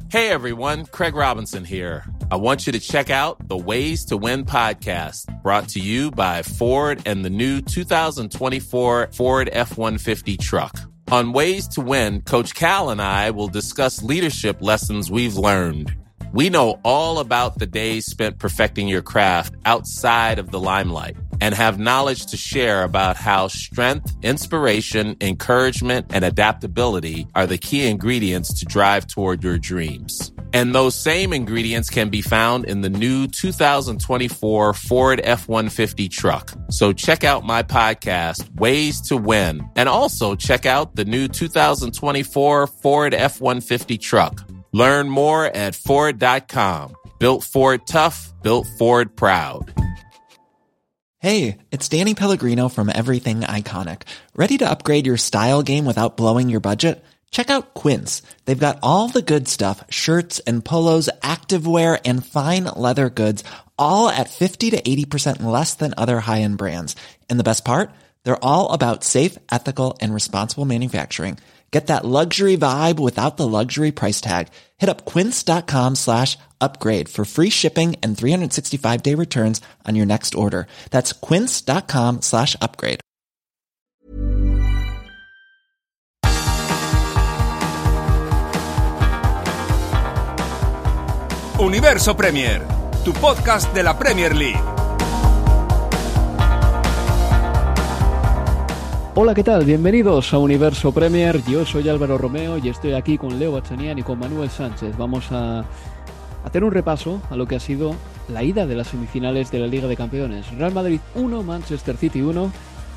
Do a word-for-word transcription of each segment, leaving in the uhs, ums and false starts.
Hey everyone, Craig Robinson here. I want you to check out the Ways to Win podcast, brought to you by Ford and the new two thousand twenty-four Ford F one fifty truck. On Ways to Win, Coach Cal and I will discuss leadership lessons we've learned. We know all about the days spent perfecting your craft outside of the limelight and have knowledge to share about how strength, inspiration, encouragement, and adaptability are the key ingredients to drive toward your dreams. And those same ingredients can be found in the new two thousand twenty-four Ford F one fifty truck. So check out my podcast, Ways to Win, and also check out the new two thousand twenty-four Ford F one fifty truck. Learn more at Ford dot com. Built Ford tough, built Ford proud. Hey, it's Danny Pellegrino from Everything Iconic. Ready to upgrade your style game without blowing your budget? Check out Quince. They've got all the good stuff, shirts and polos, activewear, and fine leather goods, all at fifty to eighty percent less than other high-end brands. And the best part? They're all about safe, ethical, and responsible manufacturing. Get that luxury vibe without the luxury price tag. Hit up quince.com slash upgrade for free shipping and three sixty-five day returns on your next order. That's quince.com slash upgrade. Universo Premier, tu podcast de la Premier League. Hola, ¿qué tal? Bienvenidos a Universo Premier. Yo soy Álvaro Romeo y estoy aquí con Leo Bachanian y con Manuel Sánchez. Vamos a hacer un repaso a lo que ha sido la ida de las semifinales de la Liga de Campeones. Real Madrid uno, Manchester City uno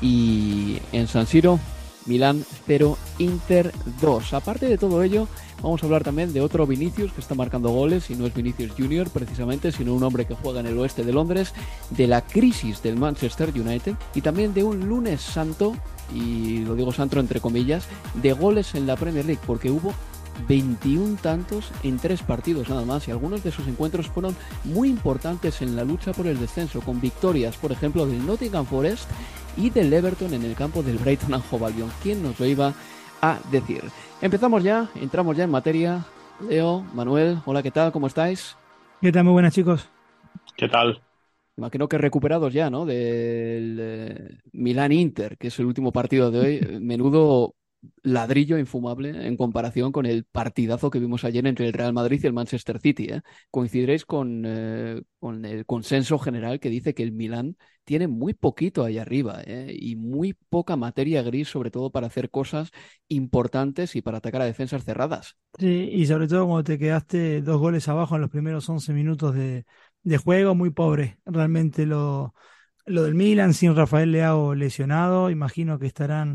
y en San Siro, Milán cero, Inter dos. Aparte de todo ello, vamos a hablar también de otro Vinicius que está marcando goles, y no es Vinicius Junior precisamente, sino un hombre que juega en el oeste de Londres, de la crisis del Manchester United y también de un lunes santo, y lo digo santo entre comillas, de goles en la Premier League, porque hubo veintiún tantos en tres partidos nada más, y algunos de esos encuentros fueron muy importantes en la lucha por el descenso, con victorias, por ejemplo, del Nottingham Forest y del Everton en el campo del Brighton and Hove Albion. ¿Quién nos lo iba a decir? Empezamos ya, entramos ya en materia. Leo, Manuel, hola, ¿qué tal? ¿Cómo estáis? ¿Qué tal? Muy buenas, chicos. ¿Qué tal? Imagino que recuperados ya, ¿no? Del eh, Milán-Inter, que es el último partido de hoy. Menudo ladrillo infumable en comparación con el partidazo que vimos ayer entre el Real Madrid y el Manchester City, ¿eh? Coincidiréis con, eh, con el consenso general que dice que el Milán tiene muy poquito ahí arriba, ¿eh? Y muy poca materia gris, sobre todo para hacer cosas importantes y para atacar a defensas cerradas. Sí, y sobre todo cuando te quedaste dos goles abajo en los primeros once minutos de, de juego, muy pobre. Realmente lo, lo del Milan, sin Rafael Leao lesionado, imagino que estarán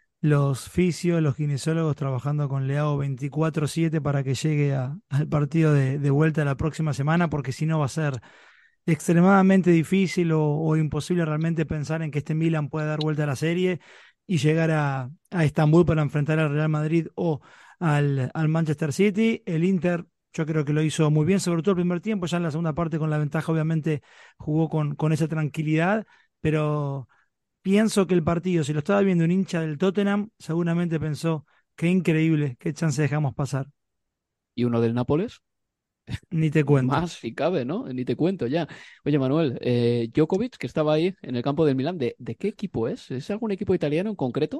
los fisios, los kinesiólogos trabajando con Leao veinticuatro siete para que llegue a, al partido de, de vuelta la próxima semana, porque si no va a ser extremadamente difícil o, o imposible realmente pensar en que este Milan pueda dar vuelta a la serie y llegar a, a Estambul para enfrentar al Real Madrid o al, al Manchester City. El Inter yo creo que lo hizo muy bien, sobre todo el primer tiempo. Ya en la segunda parte, con la ventaja, obviamente jugó con, con esa tranquilidad, pero pienso que el partido, si lo estaba viendo un hincha del Tottenham, seguramente pensó: qué increíble, qué chance dejamos pasar. ¿Y uno del Nápoles? Ni te cuento. Más si cabe, ¿no? Ni te cuento ya. Oye, Manuel, eh, Djokovic, que estaba ahí en el campo del Milán, ¿de, ¿de qué equipo es? ¿Es algún equipo italiano en concreto?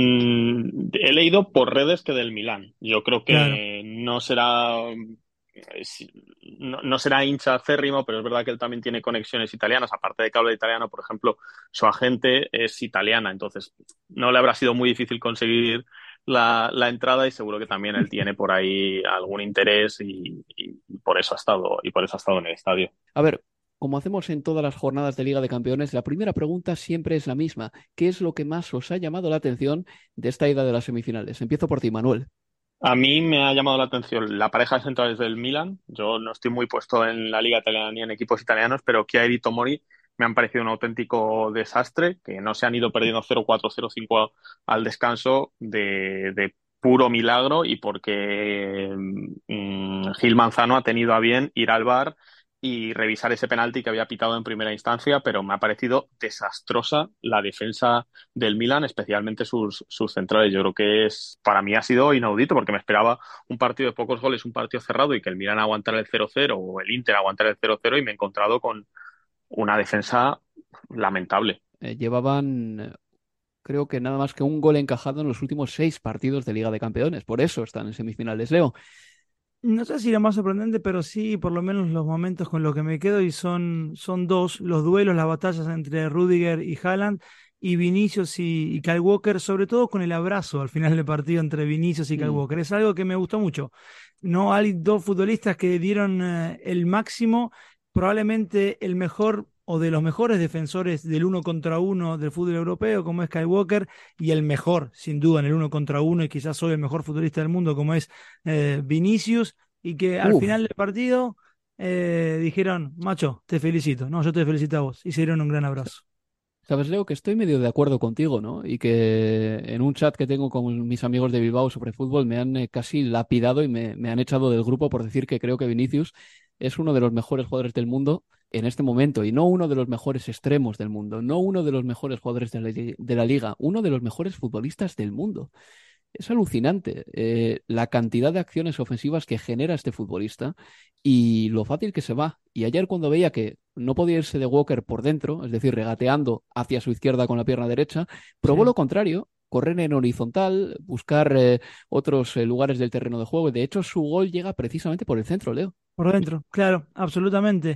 Mm, he leído por redes que del Milán. Yo creo que Claro. no será es- no, no será hincha acérrimo, pero es verdad que él también tiene conexiones italianas. Aparte de que habla italiano, por ejemplo, su agente es italiana, entonces no le habrá sido muy difícil conseguir la, la entrada, y seguro que también él tiene por ahí algún interés y, y por eso ha estado y por eso ha estado en el estadio. A ver, como hacemos en todas las jornadas de Liga de Campeones, la primera pregunta siempre es la misma. ¿Qué es lo que más os ha llamado la atención de esta ida de las semifinales? Empiezo por ti, Manuel. A mí me ha llamado la atención la pareja de centrales del Milan. Yo no estoy muy puesto en la liga italiana ni en equipos italianos, pero Chiesa y Tomori me han parecido un auténtico desastre, que no se han ido perdiendo cero cuatro, cero cinco al descanso de, de puro milagro, y porque mm, Gil Manzano ha tenido a bien ir al V A R y revisar ese penalti que había pitado en primera instancia, pero me ha parecido desastrosa la defensa del Milan, especialmente sus, sus centrales. Yo creo que es, para mí ha sido inaudito, porque me esperaba un partido de pocos goles, un partido cerrado y que el Milan aguantara el cero cero o el Inter aguantara el cero cero, y me he encontrado con una defensa lamentable. Eh, llevaban, creo que nada más que un gol encajado en los últimos seis partidos de Liga de Campeones. Por eso están en semifinales, Leo. No sé si lo más sorprendente, pero sí, por lo menos los momentos con los que me quedo, y son, son dos, los duelos, las batallas entre Rudiger y Haaland, y Vinicius y, y Kyle Walker, sobre todo con el abrazo al final del partido entre Vinicius y Kyle Mm. Walker. Es algo que me gustó mucho. No hay dos futbolistas que dieron eh, el máximo, probablemente el mejor o de los mejores defensores del uno contra uno del fútbol europeo, como es Kyle Walker, y el mejor, sin duda, en el uno contra uno, y quizás soy el mejor futbolista del mundo, como es eh, Vinicius, y que al Uf. final del partido eh, dijeron, macho, te felicito. No, yo te felicito a vos. Y se dieron un gran abrazo. Sabes, Leo, que estoy medio de acuerdo contigo, ¿no? Y que en un chat que tengo con mis amigos de Bilbao sobre fútbol me han eh, casi lapidado y me, me han echado del grupo por decir que creo que Vinicius es uno de los mejores jugadores del mundo en este momento, y no uno de los mejores extremos del mundo, no uno de los mejores jugadores de la, de la liga, uno de los mejores futbolistas del mundo. Es alucinante eh, la cantidad de acciones ofensivas que genera este futbolista y lo fácil que se va. Y ayer, cuando veía que no podía irse de Walker por dentro, es decir, regateando hacia su izquierda con la pierna derecha, probó Sí. lo contrario: correr en horizontal, buscar eh, otros eh, lugares del terreno de juego. De hecho, su gol llega precisamente por el centro, Leo. Por dentro, claro, absolutamente.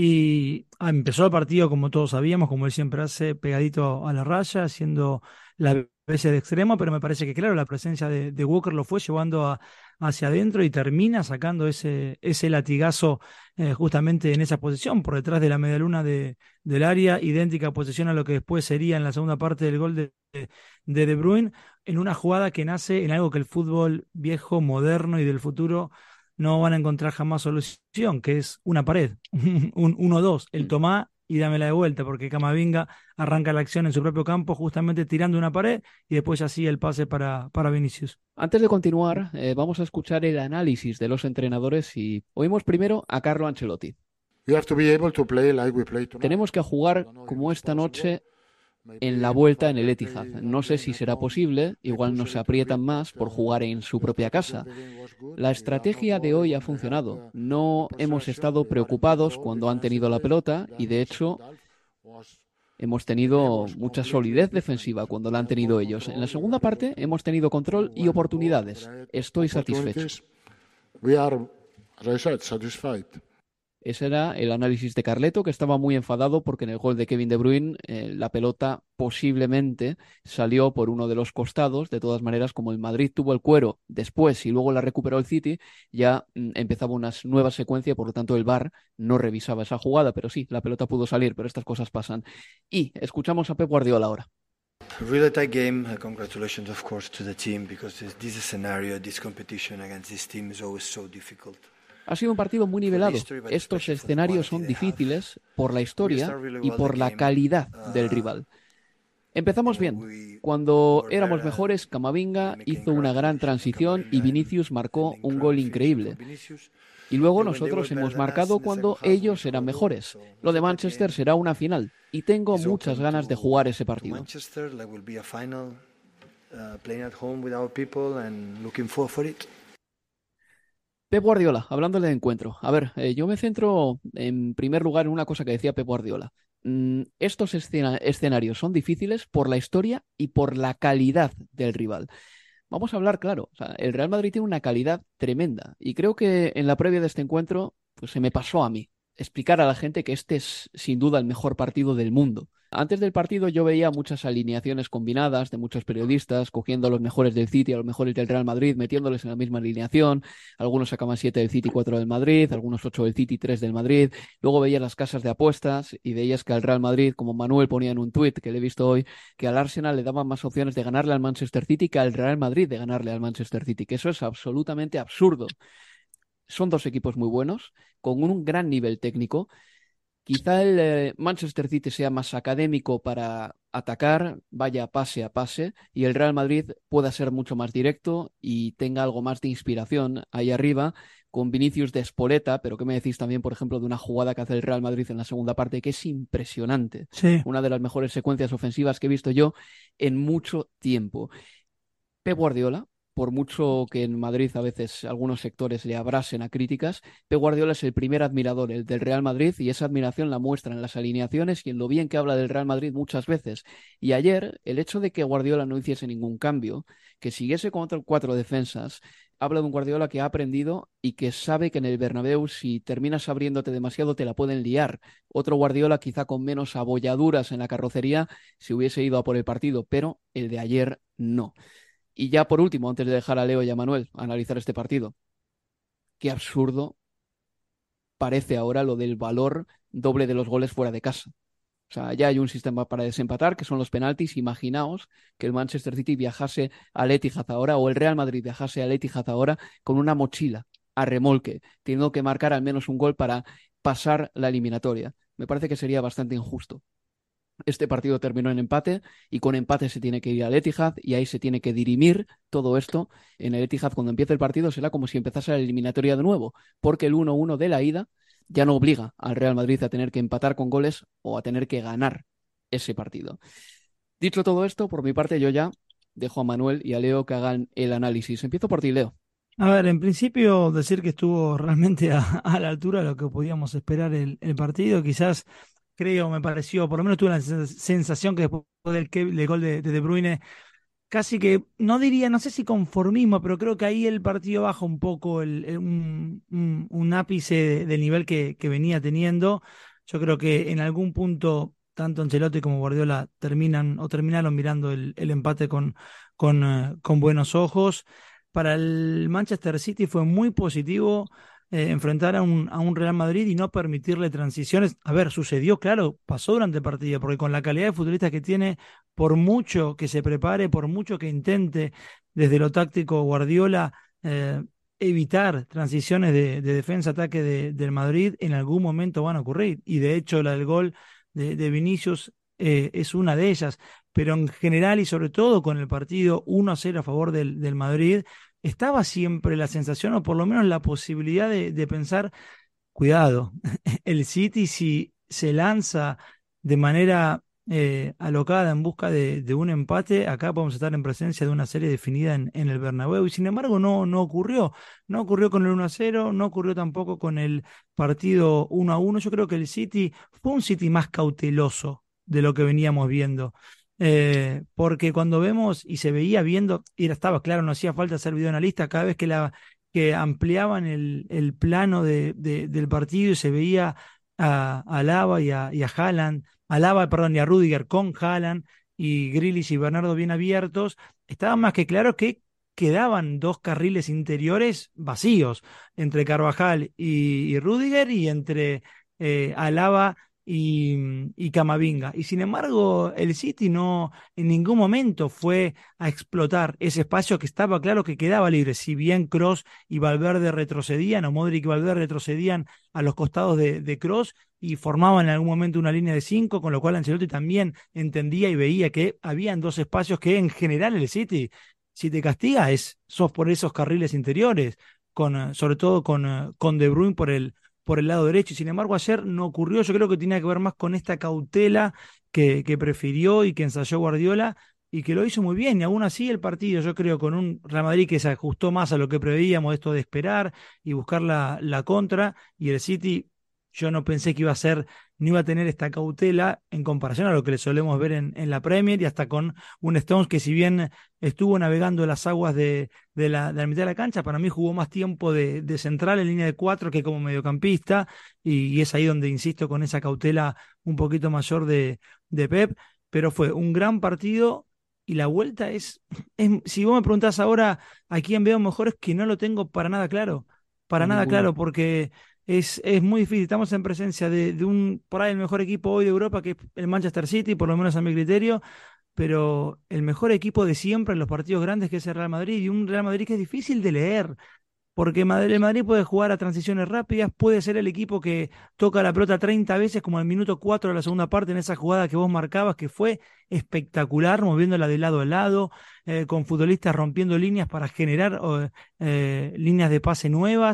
Y ah, empezó el partido, como todos sabíamos, como él siempre hace, pegadito a la raya, haciendo la especie de extremo, pero me parece que, claro, la presencia de, de Walker lo fue llevando a- hacia adentro, y termina sacando ese, ese latigazo eh, justamente en esa posición, por detrás de la medialuna de, del área, idéntica posición a lo que después sería en la segunda parte del gol de, de, de De Bruyne, en una jugada que nace en algo que el fútbol viejo, moderno y del futuro no van a encontrar jamás solución, que es una pared, un uno dos, el Mm. tomá y dámela de vuelta, porque Camavinga arranca la acción en su propio campo, justamente tirando una pared, y después así el pase para, para Vinicius. Antes de continuar, eh, vamos a escuchar el análisis de los entrenadores y oímos primero a Carlo Ancelotti. You have to be able to play like we play tonight. Tenemos que jugar como esta noche en la vuelta en el Etihad. No sé si será posible, igual nos aprietan más por jugar en su propia casa. La estrategia de hoy ha funcionado. No hemos estado preocupados cuando han tenido la pelota y, de hecho, hemos tenido mucha solidez defensiva cuando la han tenido ellos. En la segunda parte hemos tenido control y oportunidades. Estoy satisfecho. We are, as I said, satisfied. Ese era el análisis de Carleto, que estaba muy enfadado porque en el gol de Kevin De Bruyne eh, la pelota posiblemente salió por uno de los costados. De todas maneras, como el Madrid tuvo el cuero después y luego la recuperó el City, ya mm, empezaba una nueva secuencia, por lo tanto el V A R no revisaba esa jugada, pero sí, la pelota pudo salir, pero estas cosas pasan. Y escuchamos a Pep Guardiola ahora. Really tight game. Uh, congratulations, of course, to the team, because this, this scenario, this competition against this team is always so difficult. Ha sido un partido muy nivelado. Estos escenarios son difíciles por la historia y por la calidad del rival. Empezamos bien. Cuando éramos mejores, Camavinga hizo una gran transición y Vinicius marcó un gol increíble. Y luego nosotros hemos marcado cuando ellos eran mejores. Lo de Manchester será una final y tengo muchas ganas de jugar ese partido. Manchester, like, will be a final, uh, playing at home with our people and looking forward for it. Pep Guardiola, hablando del encuentro. A ver, eh, yo me centro en primer lugar en una cosa que decía Pep Guardiola. Mm, estos escena- escenarios son difíciles por la historia y por la calidad del rival. Vamos a hablar claro. O sea, el Real Madrid tiene una calidad tremenda y creo que en la previa de este encuentro pues, se me pasó a mí explicar a la gente que este es sin duda el mejor partido del mundo. Antes del partido yo veía muchas alineaciones combinadas de muchos periodistas, cogiendo a los mejores del City, a los mejores del Real Madrid, metiéndoles en la misma alineación. Algunos sacaban siete del City, cuatro del Madrid, algunos ocho del City, tres del Madrid. Luego veías las casas de apuestas y veías que al Real Madrid, como Manuel ponía en un tuit que le he visto hoy, que al Arsenal le daban más opciones de ganarle al Manchester City que al Real Madrid de ganarle al Manchester City, que eso es absolutamente absurdo. Son dos equipos muy buenos, con un gran nivel técnico. Quizá el eh, Manchester City sea más académico para atacar, vaya pase a pase, y el Real Madrid pueda ser mucho más directo y tenga algo más de inspiración ahí arriba con Vinicius de espoleta, pero ¿qué me decís también, por ejemplo, de una jugada que hace el Real Madrid en la segunda parte que es impresionante? Sí. Una de las mejores secuencias ofensivas que he visto yo en mucho tiempo. Pep Guardiola, por mucho que en Madrid a veces algunos sectores le abrasen a críticas, Pep Guardiola es el primer admirador el del Real Madrid y esa admiración la muestra en las alineaciones y en lo bien que habla del Real Madrid muchas veces. Y ayer, el hecho de que Guardiola no hiciese ningún cambio, que siguiese con otras cuatro defensas, habla de un Guardiola que ha aprendido y que sabe que en el Bernabéu si terminas abriéndote demasiado te la pueden liar. Otro Guardiola quizá con menos abolladuras en la carrocería si hubiese ido a por el partido, pero el de ayer no. Y ya por último, antes de dejar a Leo y a Manuel analizar este partido, qué absurdo parece ahora lo del valor doble de los goles fuera de casa. O sea, ya hay un sistema para desempatar, que son los penaltis. Imaginaos que el Manchester City viajase al Etihad ahora, o el Real Madrid viajase al Etihad ahora con una mochila a remolque, teniendo que marcar al menos un gol para pasar la eliminatoria. Me parece que sería bastante injusto. Este partido terminó en empate y con empate se tiene que ir al Etihad y ahí se tiene que dirimir todo esto. En el Etihad, cuando empiece el partido, será como si empezase la eliminatoria de nuevo, porque el uno uno de la ida ya no obliga al Real Madrid a tener que empatar con goles o a tener que ganar ese partido. Dicho todo esto, por mi parte yo ya dejo a Manuel y a Leo que hagan el análisis. Empiezo por ti, Leo. A ver, en principio decir que estuvo realmente a, a la altura de lo que podíamos esperar el, el partido. Quizás, creo, me pareció, por lo menos tuve la sensación que después del, del gol de, de De Bruyne, casi que, no diría, no sé si conformismo, pero creo que ahí el partido baja un poco el, el, un, un, un ápice de, del nivel que, que venía teniendo. Yo creo que en algún punto tanto Ancelotti como Guardiola terminan o terminaron mirando el, el empate con, con, uh, con buenos ojos. Para el Manchester City fue muy positivo eh, enfrentar a un, a un Real Madrid y no permitirle transiciones. A ver, sucedió, claro, pasó durante el partido, porque con la calidad de futbolista que tiene, por mucho que se prepare, por mucho que intente desde lo táctico Guardiola eh, evitar transiciones de, de defensa-ataque de, del Madrid, en algún momento van a ocurrir. Y de hecho la del gol de, de Vinicius eh, es una de ellas. Pero en general y sobre todo con el partido uno a cero a favor del, del Madrid, estaba siempre la sensación o por lo menos la posibilidad de, de pensar, cuidado, el City si se lanza de manera eh, alocada en busca de, de un empate, acá podemos estar en presencia de una serie definida en, en el Bernabéu y sin embargo no, no ocurrió, no ocurrió con el uno a cero, no ocurrió tampoco con el partido uno a uno. Yo creo que el City fue un City más cauteloso de lo que veníamos viendo. Eh, porque cuando vemos y se veía viendo, y estaba claro, no hacía falta ser videoanalista, cada vez que, la, que ampliaban el, el plano de, de, del partido y se veía a, a Alaba y a, y a Haaland, a Alaba, perdón, y a Rüdiger con Haaland y Grealish y Bernardo bien abiertos, estaba más que claro que quedaban dos carriles interiores vacíos entre Carvajal y, y Rüdiger y entre eh, Alaba y, y Camavinga. Y sin embargo, el City no en ningún momento fue a explotar ese espacio que estaba claro que quedaba libre. Si bien Kroos y Valverde retrocedían, o Modric y Valverde retrocedían a los costados de, de Kroos y formaban en algún momento una línea de cinco, con lo cual Ancelotti también entendía y veía que habían dos espacios que en general el City, si te castiga, es sos por esos carriles interiores, con, sobre todo con, con De Bruyne por el por el lado derecho, y sin embargo ayer no ocurrió. Yo creo que tenía que ver más con esta cautela que, que prefirió y que ensayó Guardiola y que lo hizo muy bien, y aún así el partido, yo creo, con un Real Madrid que se ajustó más a lo que preveíamos, esto de esperar y buscar la, la contra, y el City, yo no pensé que iba a ser, no iba a tener esta cautela en comparación a lo que le solemos ver en, en la Premier, y hasta con un Stones que, si bien estuvo navegando las aguas de, de, la, de la mitad de la cancha, para mí jugó más tiempo de, de central en línea de cuatro que como mediocampista, y, y es ahí donde insisto con esa cautela un poquito mayor de, de Pep, pero fue un gran partido. Y la vuelta es, es, si vos me preguntás ahora a quién veo mejor, es que no lo tengo para nada claro, para nada Ninguno. claro, porque es, es muy difícil. Estamos en presencia de, de un, por ahí el mejor equipo hoy de Europa, que es el Manchester City, por lo menos a mi criterio, pero el mejor equipo de siempre en los partidos grandes, que es el Real Madrid, y un Real Madrid que es difícil de leer, porque el Madrid puede jugar a transiciones rápidas, puede ser el equipo que toca la pelota treinta veces, como al minuto cuatro de la segunda parte, en esa jugada que vos marcabas, que fue espectacular, moviéndola de lado a lado, eh, con futbolistas rompiendo líneas para generar eh, líneas de pase nuevas.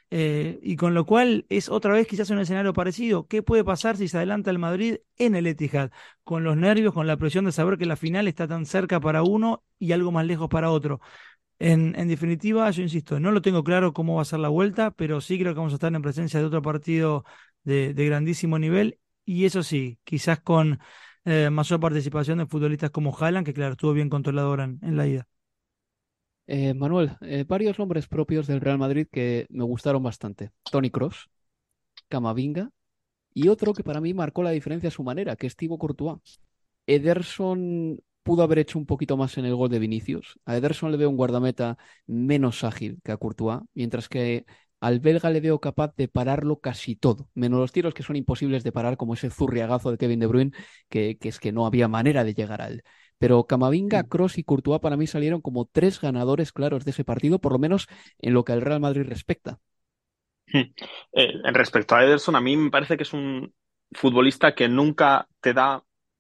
Eh, y con lo cual es otra vez quizás un escenario parecido. ¿Qué puede pasar si se adelanta el Madrid en el Etihad? Con los nervios, con la presión de saber que la final está tan cerca para uno y algo más lejos para otro. En, en definitiva, yo insisto, no lo tengo claro cómo va a ser la vuelta, pero sí creo que vamos a estar en presencia de otro partido de, de grandísimo nivel. Y eso sí, quizás con eh, mayor participación de futbolistas como Haaland, que claro, estuvo bien controlado ahora en, en la ida. Eh, Manuel, eh, varios nombres propios del Real Madrid que me gustaron bastante. Toni Kroos, Camavinga y otro que para mí marcó la diferencia a su manera, que es Thibaut Courtois. Ederson pudo haber hecho un poquito más en el gol de Vinicius. A Ederson le veo un guardameta menos ágil que a Courtois, mientras que al belga le veo capaz de pararlo casi todo, menos los tiros que son imposibles de parar, como ese zurriagazo de Kevin De Bruyne, que, que es que no había manera de llegar a él. Pero Camavinga, Kroos y Courtois para mí salieron como tres ganadores claros de ese partido, por lo menos en lo que al Real Madrid respecta. Eh, en respecto a Ederson, a mí me parece que es un futbolista que nunca te da,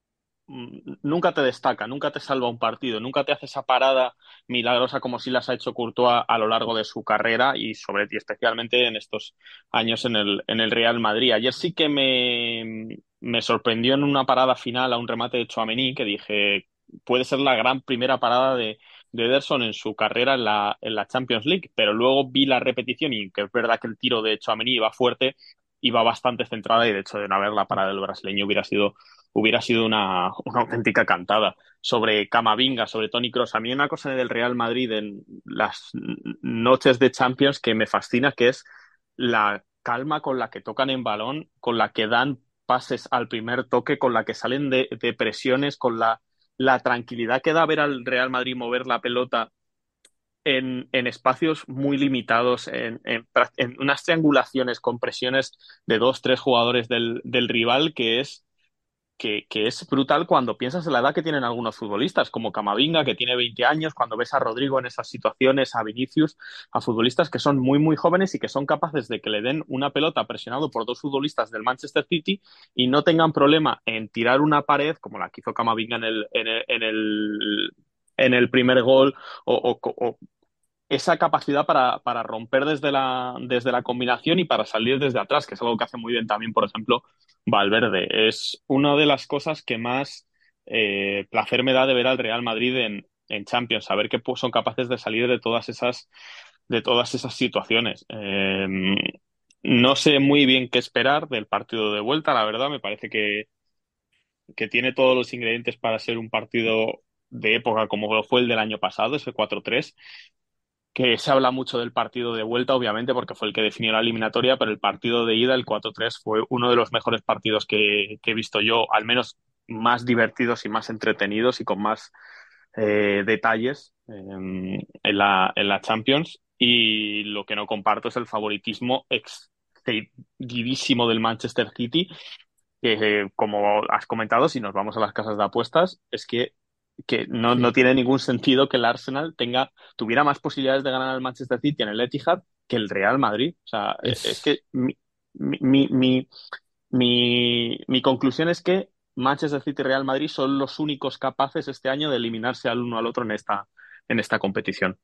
nunca te destaca, nunca te salva un partido, nunca te hace esa parada milagrosa como si las ha hecho Courtois a lo largo de su carrera y sobre y especialmente en estos años en el, en el Real Madrid. Ayer sí que me, me sorprendió en una parada final a un remate de Tchouaméni que dije, puede ser la gran primera parada de, de Ederson en su carrera en la, en la Champions League, pero luego vi la repetición y que es verdad que el tiro de Tchouaméni iba fuerte, iba bastante centrada y de hecho de no haber la parada del brasileño hubiera sido hubiera sido una, una auténtica cantada. Sobre Camavinga, sobre Toni Kroos. A mí una cosa del Real Madrid en las noches de Champions que me fascina, que es la calma con la que tocan en balón, con la que dan pases al primer toque, con la que salen de, de presiones, con la, la tranquilidad que da ver al Real Madrid mover la pelota en, en espacios muy limitados, en, en, en unas triangulaciones con presiones de dos, tres jugadores del, del rival, que es Que, que es brutal cuando piensas en la edad que tienen algunos futbolistas, como Camavinga, que tiene veinte años, cuando ves a Rodrigo en esas situaciones, a Vinicius, a futbolistas que son muy, muy jóvenes y que son capaces de que le den una pelota presionado por dos futbolistas del Manchester City y no tengan problema en tirar una pared, como la que hizo Camavinga en el, en el, en el, en el primer gol, o, o, o esa capacidad para, para romper desde la, desde la combinación y para salir desde atrás, que es algo que hace muy bien también, por ejemplo, Valverde. Es una de las cosas que más eh, placer me da de ver al Real Madrid en, en Champions, saber que pues, son capaces de salir de todas esas, de todas esas situaciones. Eh, no sé muy bien qué esperar del partido de vuelta, la verdad, me parece que, que tiene todos los ingredientes para ser un partido de época como lo fue el del año pasado, ese cuatro tres, que se habla mucho del partido de vuelta, obviamente, porque fue el que definió la eliminatoria, pero el partido de ida, el cuatro tres, fue uno de los mejores partidos que, que he visto yo, al menos más divertidos y más entretenidos y con más eh, detalles eh, en la, en la Champions. Y lo que no comparto es el favoritismo excedidísimo del Manchester City, que eh, como has comentado, si nos vamos a las casas de apuestas, es que que no, Sí. no tiene ningún sentido que el Arsenal tenga, tuviera más posibilidades de ganar al Manchester City en el Etihad que el Real Madrid. O sea, es, es Es, que mi, mi, mi, mi, mi conclusión es que Manchester City y Real Madrid son los únicos capaces este año de eliminarse al uno al otro en esta, en esta competición.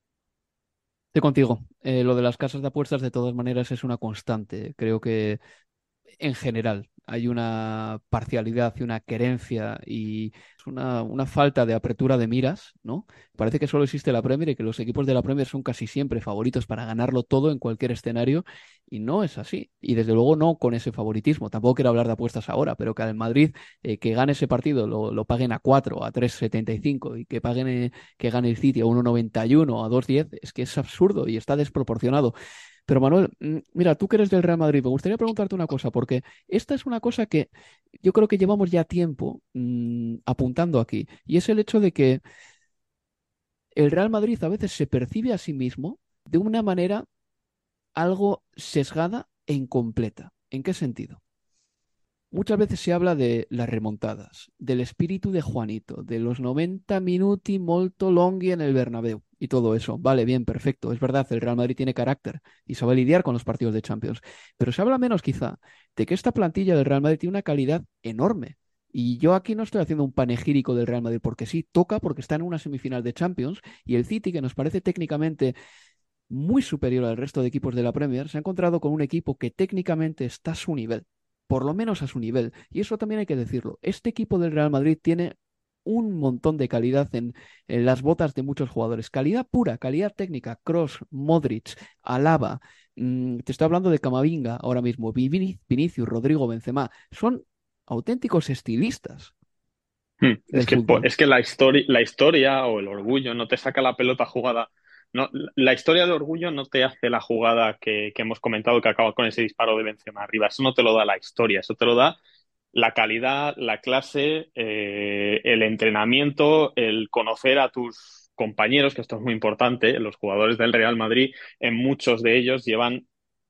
estoy contigo. Eh, lo de las casas de apuestas, de todas maneras, es una constante. Creo que en general hay una parcialidad y una querencia y es una, una falta de apertura de miras, ¿no? Parece que solo existe la Premier y que los equipos de la Premier son casi siempre favoritos para ganarlo todo en cualquier escenario y no es así. Y desde luego no con ese favoritismo. Tampoco quiero hablar de apuestas ahora, pero que al Madrid eh, que gane ese partido lo, lo paguen a cuatro, a tres setenta y cinco y que paguen eh, que gane el City a uno noventa y uno, a dos diez, es que es absurdo y está desproporcionado. Pero Manuel, mira, tú que eres del Real Madrid, me gustaría preguntarte una cosa, porque esta es una cosa que yo creo que llevamos ya tiempo mmm, apuntando aquí, y es el hecho de que el Real Madrid a veces se percibe a sí mismo de una manera algo sesgada e incompleta. ¿En qué sentido? Muchas veces se habla de las remontadas, del espíritu de Juanito, de los noventa minuti molto longhi en el Bernabéu y todo eso. Vale, bien, perfecto. Es verdad, el Real Madrid tiene carácter y sabe lidiar con los partidos de Champions. Pero se habla menos quizá de que esta plantilla del Real Madrid tiene una calidad enorme. Y yo aquí no estoy haciendo un panegírico del Real Madrid porque sí, toca porque está en una semifinal de Champions y el City, que nos parece técnicamente muy superior al resto de equipos de la Premier, se ha encontrado con un equipo que técnicamente está a su nivel, por lo menos a su nivel. Y eso también hay que decirlo. Este equipo del Real Madrid tiene un montón de calidad en, en las botas de muchos jugadores. Calidad pura, calidad técnica. Kroos, Modric, Alaba. Mmm, te estoy hablando de Camavinga ahora mismo. Vin- Vinicius, Rodrigo, Benzema. Son auténticos estilistas. Hmm. Es que, es que la historia, la historia o el orgullo no te saca la pelota jugada. No, la historia de orgullo no te hace la jugada que, que hemos comentado que acaba con ese disparo de Benzema arriba. Eso no te lo da la historia, eso te lo da la calidad, la clase, eh, el entrenamiento, el conocer a tus compañeros, que esto es muy importante. Los jugadores del Real Madrid, en muchos de ellos llevan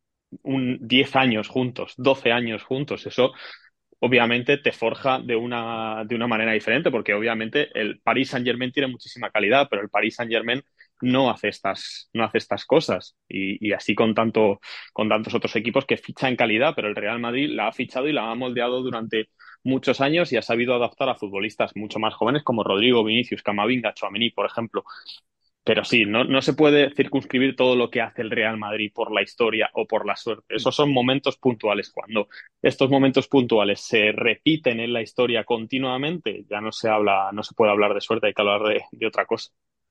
un diez años juntos, doce años juntos. Eso obviamente te forja de una, de una manera diferente, porque obviamente el Paris Saint-Germain tiene muchísima calidad, pero el Paris Saint-Germain no hace estas, no hace estas cosas. Y, y así con, tanto, con tantos otros equipos que fichan calidad, pero el Real Madrid la ha fichado y la ha moldeado durante muchos años y ha sabido adaptar a futbolistas mucho más jóvenes como Rodrigo, Vinicius, Camavinga, Tchouaméni, por ejemplo. Pero sí, no, no se puede circunscribir todo lo que hace el Real Madrid por la historia o por la suerte. Esos son momentos puntuales. Cuando estos momentos puntuales se repiten en la historia continuamente, ya no se habla, no se puede hablar de suerte, hay que hablar de, de otra cosa.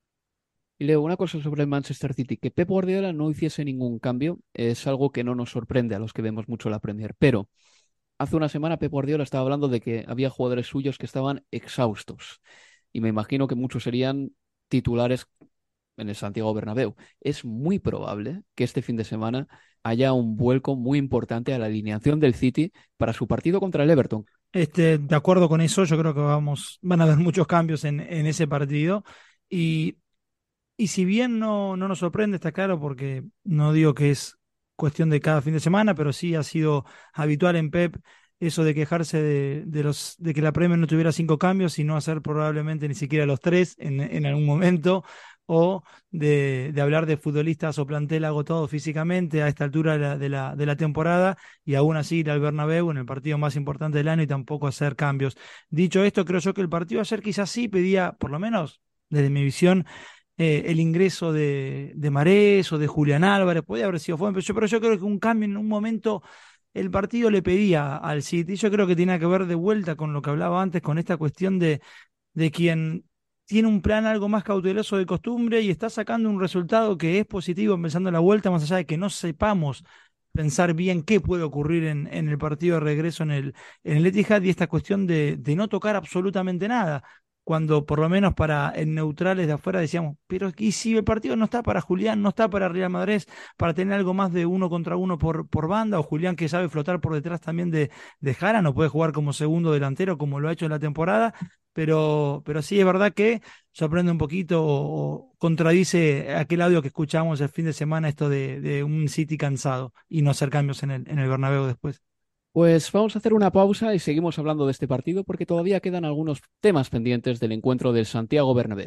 Y Leo, una cosa sobre el Manchester City, que Pep Guardiola no hiciese ningún cambio es algo que no nos sorprende a los que vemos mucho la Premier, pero hace una semana Pep Guardiola estaba hablando de que había jugadores suyos que estaban exhaustos y me imagino que muchos serían titulares en el Santiago Bernabéu. Es muy probable que este fin de semana haya un vuelco muy importante a la alineación del City para su partido contra el Everton. Este, de acuerdo con eso, yo creo que vamos, van a haber muchos cambios en, en ese partido y, y si bien no, no nos sorprende, está claro, porque no digo que es cuestión de cada fin de semana, pero sí ha sido habitual en Pep eso de quejarse de, de, los, de que la Premier no tuviera cinco cambios y no hacer probablemente ni siquiera los tres en, en algún momento, o de, de hablar de futbolistas o plantel agotado físicamente a esta altura de la, de, la, de la temporada y aún así ir al Bernabéu en el partido más importante del año y tampoco hacer cambios. Dicho esto, creo yo que el partido ayer quizás sí pedía, por lo menos desde mi visión, eh, el ingreso de, de Marés o de Julián Álvarez. Podía haber sido joven, pero yo, pero yo creo que un cambio en un momento el partido le pedía al City. Yo creo que tenía que ver de vuelta con lo que hablaba antes, con esta cuestión de, de quien tiene un plan algo más cauteloso de costumbre y está sacando un resultado que es positivo empezando la vuelta, más allá de que no sepamos pensar bien qué puede ocurrir en, en el partido de regreso en el, en el Etihad, y esta cuestión de, de no tocar absolutamente nada, cuando por lo menos para en neutrales de afuera decíamos, pero ¿y si el partido no está para Julián, no está para Real Madrid, para tener algo más de uno contra uno por, por banda, o Julián que sabe flotar por detrás también de, de Jara, no puede jugar como segundo delantero como lo ha hecho en la temporada? Pero, pero sí es verdad que sorprende un poquito o, o contradice aquel audio que escuchamos el fin de semana, esto de, de un City cansado y no hacer cambios en el, en el Bernabéu después. Pues vamos a hacer una pausa y seguimos hablando de este partido porque todavía quedan algunos temas pendientes del encuentro del Santiago Bernabéu.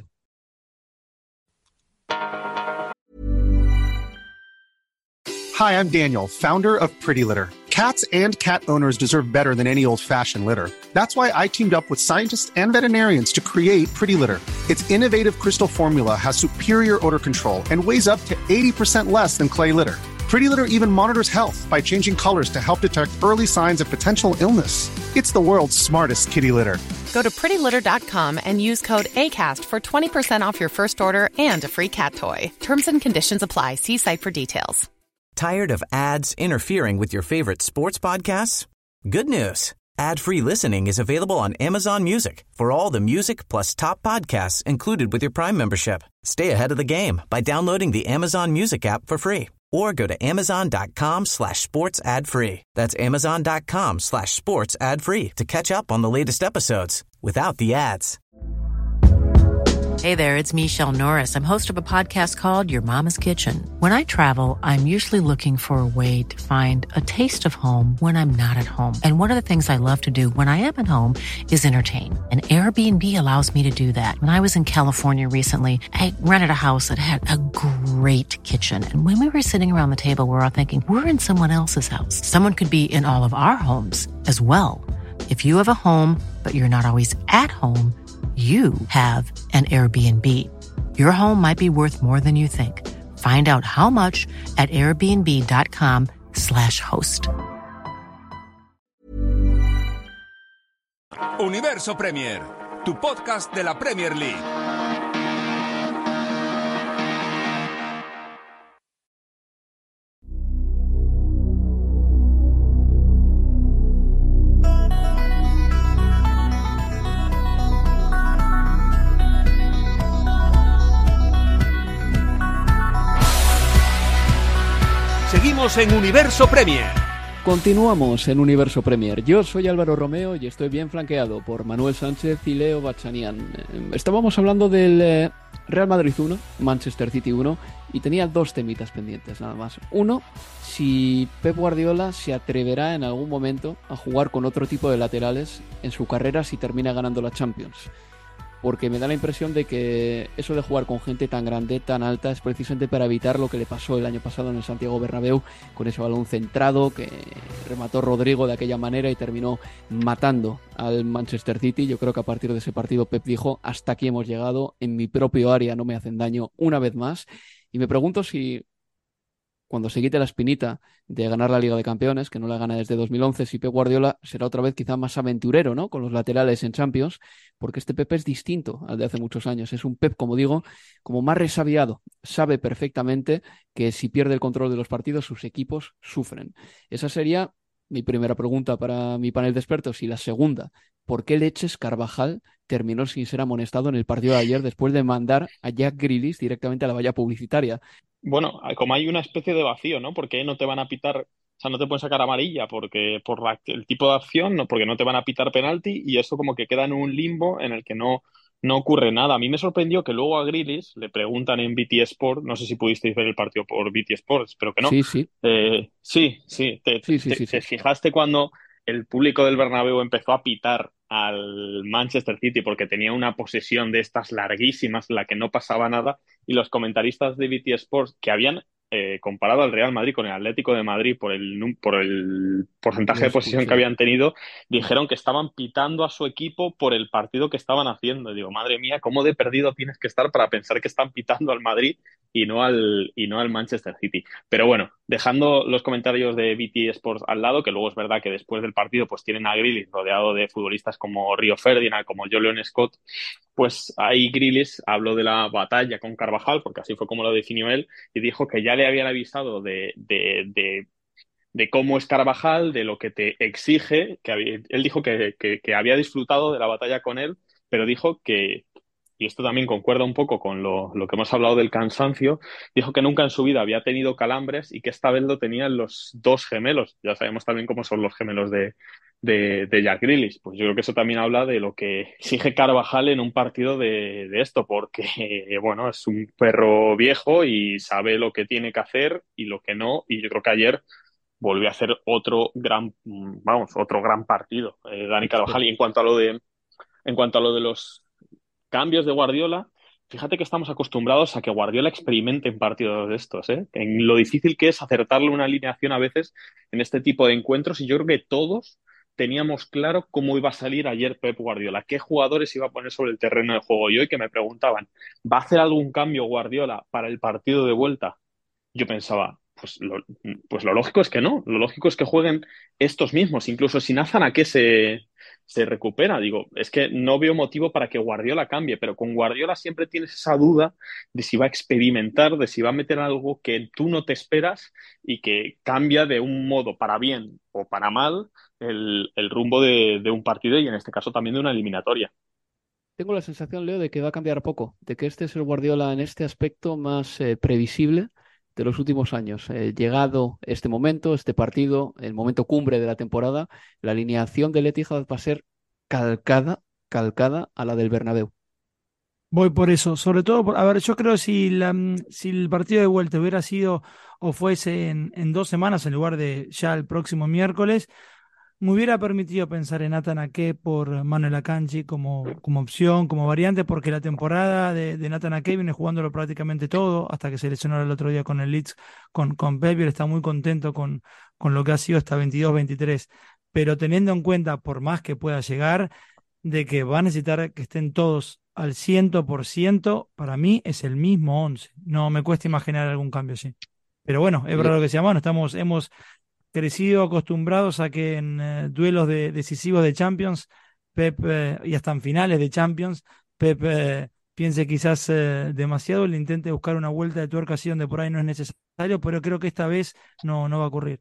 Hi, I'm Daniel, founder of Pretty Litter. Cats and cat owners deserve better than any old-fashioned litter. That's why I teamed up with scientists and veterinarians to create Pretty Litter. Its innovative crystal formula has superior odor control and weighs up to eighty percent less than clay litter. Pretty Litter even monitors health by changing colors to help detect early signs of potential illness. It's the world's smartest kitty litter. Go to pretty litter dot com and use code ACAST for twenty percent off your first order and a free cat toy. Terms and conditions apply. See site for details. Tired of ads interfering with your favorite sports podcasts? Good news. Ad-free listening is available on Amazon Music for all the music plus top podcasts included with your Prime membership. Stay ahead of the game by downloading the Amazon Music app for free or go to amazon.com slash sports ad free. That's amazon.com slash sports ad free to catch up on the latest episodes without the ads. Hey there, it's Michelle Norris. I'm host of a podcast called Your Mama's Kitchen. When I travel, I'm usually looking for a way to find a taste of home when I'm not at home. And one of the things I love to do when I am at home is entertain. And Airbnb allows me to do that. When I was in California recently, I rented a house that had a great kitchen. And when we were sitting around the table, we were all thinking, we're in someone else's house. Someone could be in all of our homes as well. If you have a home, but you're not always at home, you have an Airbnb. Your home might be worth more than you think. Find out how much at airbnb.com slash host. Universo Premier, tu podcast de la Premier League. Seguimos en Universo Premier. Continuamos en Universo Premier. Yo soy Álvaro Romeo y estoy bien flanqueado por Manuel Sánchez y Leo Bachanian. Estábamos hablando del eh, Real Madrid uno, Manchester City uno, y tenía dos temitas pendientes nada más. Uno, si Pep Guardiola se atreverá en algún momento a jugar con otro tipo de laterales en su carrera si termina ganando la Champions. Porque me da la impresión de que eso de jugar con gente tan grande, tan alta, es precisamente para evitar lo que le pasó el año pasado en el Santiago Bernabéu, con ese balón centrado que remató Rodrigo de aquella manera y terminó matando al Manchester City. Yo creo que a partir de ese partido Pep dijo: hasta aquí hemos llegado, en mi propio área no me hacen daño una vez más. Y me pregunto si, cuando se quite la espinita de ganar la Liga de Campeones, que no la gana desde dos mil once, si Pep Guardiola será otra vez quizá más aventurero, ¿no?, con los laterales en Champions, porque este Pep es distinto al de hace muchos años. Es un Pep, como digo, como más resabiado. Sabe perfectamente que si pierde el control de los partidos, sus equipos sufren. Esa sería mi primera pregunta para mi panel de expertos. Y la segunda, ¿por qué leches Carvajal terminó sin ser amonestado en el partido de ayer después de mandar a Jack Grealish directamente a la valla publicitaria? Bueno, como hay una especie de vacío, ¿no? Porque no te van a pitar, o sea, no te pueden sacar amarilla porque por la, el tipo de acción, no, porque no te van a pitar penalti, y eso como que queda en un limbo en el que no, no ocurre nada. A mí me sorprendió que luego a Grealish le preguntan en B T Sport, no sé si pudisteis ver el partido por B T Sport, espero que no. Sí, sí. Eh, sí, sí. Te, sí, sí, te, sí, te sí. fijaste cuando el público del Bernabéu empezó a pitar al Manchester City porque tenía una posesión de estas larguísimas en la que no pasaba nada, y los comentaristas de B T Sports, que habían eh, comparado al Real Madrid con el Atlético de Madrid por el, por el porcentaje de posesión que habían tenido, dijeron que estaban pitando a su equipo por el partido que estaban haciendo. Y digo, madre mía, ¿cómo de perdido tienes que estar para pensar que están pitando al Madrid y no al, y no al Manchester City? Pero bueno, dejando los comentarios de B T Sports al lado, que luego es verdad que después del partido pues tienen a Grealish rodeado de futbolistas como Rio Ferdinand, como Julian Scott, pues ahí Grealish habló de la batalla con Carvajal, porque así fue como lo definió él, y dijo que ya le habían avisado de, de, de, de cómo es Carvajal, de lo que te exige, que había, él dijo que, que, que había disfrutado de la batalla con él, pero dijo que, y esto también concuerda un poco con lo, lo que hemos hablado del cansancio, dijo que nunca en su vida había tenido calambres y que esta vez lo tenían los dos gemelos. Ya sabemos también cómo son los gemelos de, de, de Jack Grealish. Pues yo creo que eso también habla de lo que exige Carvajal en un partido de, de esto, porque, bueno, es un perro viejo y sabe lo que tiene que hacer y lo que no, y yo creo que ayer volvió a hacer otro gran, vamos, otro gran partido, eh, Dani Carvajal. Y en cuanto a lo de, en cuanto a lo de los cambios de Guardiola, fíjate que estamos acostumbrados a que Guardiola experimente en partidos de estos, ¿eh? En lo difícil que es acertarle una alineación a veces en este tipo de encuentros, y yo creo que todos teníamos claro cómo iba a salir ayer Pep Guardiola, qué jugadores iba a poner sobre el terreno de juego. Y hoy que me preguntaban, ¿va a hacer algún cambio Guardiola para el partido de vuelta? Yo pensaba, pues lo, pues lo lógico es que no, lo lógico es que jueguen estos mismos, incluso si Nathan Ake se, se recupera. Digo, es que no veo motivo para que Guardiola cambie, pero con Guardiola siempre tienes esa duda de si va a experimentar, de si va a meter algo que tú no te esperas y que cambia de un modo para bien o para mal el, el rumbo de, de un partido, y en este caso también de una eliminatoria. Tengo la sensación, Leo, de que va a cambiar poco, de que este es el Guardiola en este aspecto más eh, previsible de los últimos años. Eh, llegado este momento, este partido, el momento cumbre de la temporada, la alineación del Etihad va a ser calcada, calcada a la del Bernabéu. Voy por eso, sobre todo, por, a ver, yo creo si la, si el partido de vuelta hubiera sido o fuese en, en dos semanas en lugar de ya el próximo miércoles, me hubiera permitido pensar en Nathan Ake por Manuel Akanji como, como opción, como variante, porque la temporada de, de Nathan Ake viene jugándolo prácticamente todo, hasta que se lesionó el otro día con el Leeds, con, con Pep. Él está muy contento con, con lo que ha sido hasta veintidós veintitrés, pero teniendo en cuenta, por más que pueda llegar, de que va a necesitar que estén todos al cien por ciento, para mí es el mismo once. No me cuesta imaginar algún cambio así. Pero bueno, es verdad lo que se llama, estamos, hemos crecido acostumbrados a que en eh, duelos de, decisivos de Champions, Pep, eh, y hasta en finales de Champions, Pep eh, piense quizás eh, demasiado, le intente buscar una vuelta de tuerca así donde por ahí no es necesario, pero creo que esta vez no, no va a ocurrir.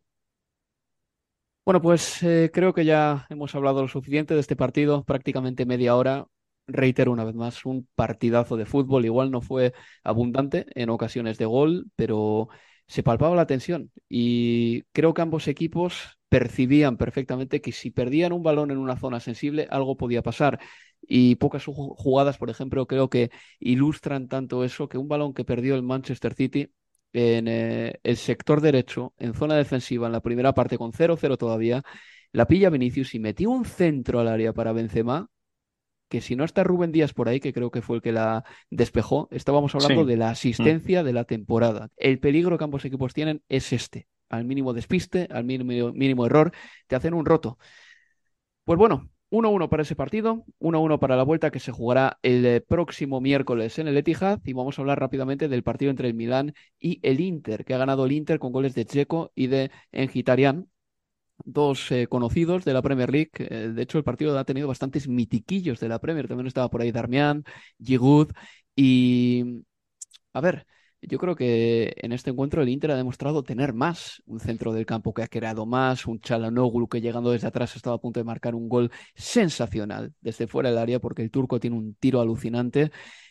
Bueno, pues eh, creo que ya hemos hablado lo suficiente de este partido, prácticamente media hora. Reitero una vez más, un partidazo de fútbol. Igual no fue abundante en ocasiones de gol, pero se palpaba la tensión y creo que ambos equipos percibían perfectamente que si perdían un balón en una zona sensible, algo podía pasar. Y pocas ju- jugadas, por ejemplo, creo que ilustran tanto eso, que un balón que perdió el Manchester City en eh, el sector derecho, en zona defensiva, en la primera parte con cero cero todavía, la pilla Vinicius y metió un centro al área para Benzema, que si no está Rubén Díaz por ahí, que creo que fue el que la despejó, estábamos hablando Sí. de la Mm. asistencia de la temporada. El peligro que ambos equipos tienen es este. Al mínimo despiste, al mínimo, mínimo error, te hacen un roto. Pues bueno, uno uno para ese partido, uno uno para la vuelta que se jugará el eh, próximo miércoles en el Etihad, y vamos a hablar rápidamente del partido entre el Milán y el Inter, que ha ganado el Inter con goles de Dzeko y de Mkhitaryan, dos eh, conocidos de la Premier League. Eh, de hecho, el partido ha tenido bastantes mitiquillos de la Premier. También estaba por ahí Darmian, Giroud y... A ver, yo creo que en este encuentro el Inter ha demostrado tener más, un centro del campo que ha creado más, un Çalhanoğlu que llegando desde atrás estaba a punto de marcar un gol sensacional desde fuera del área, porque el turco tiene un tiro alucinante.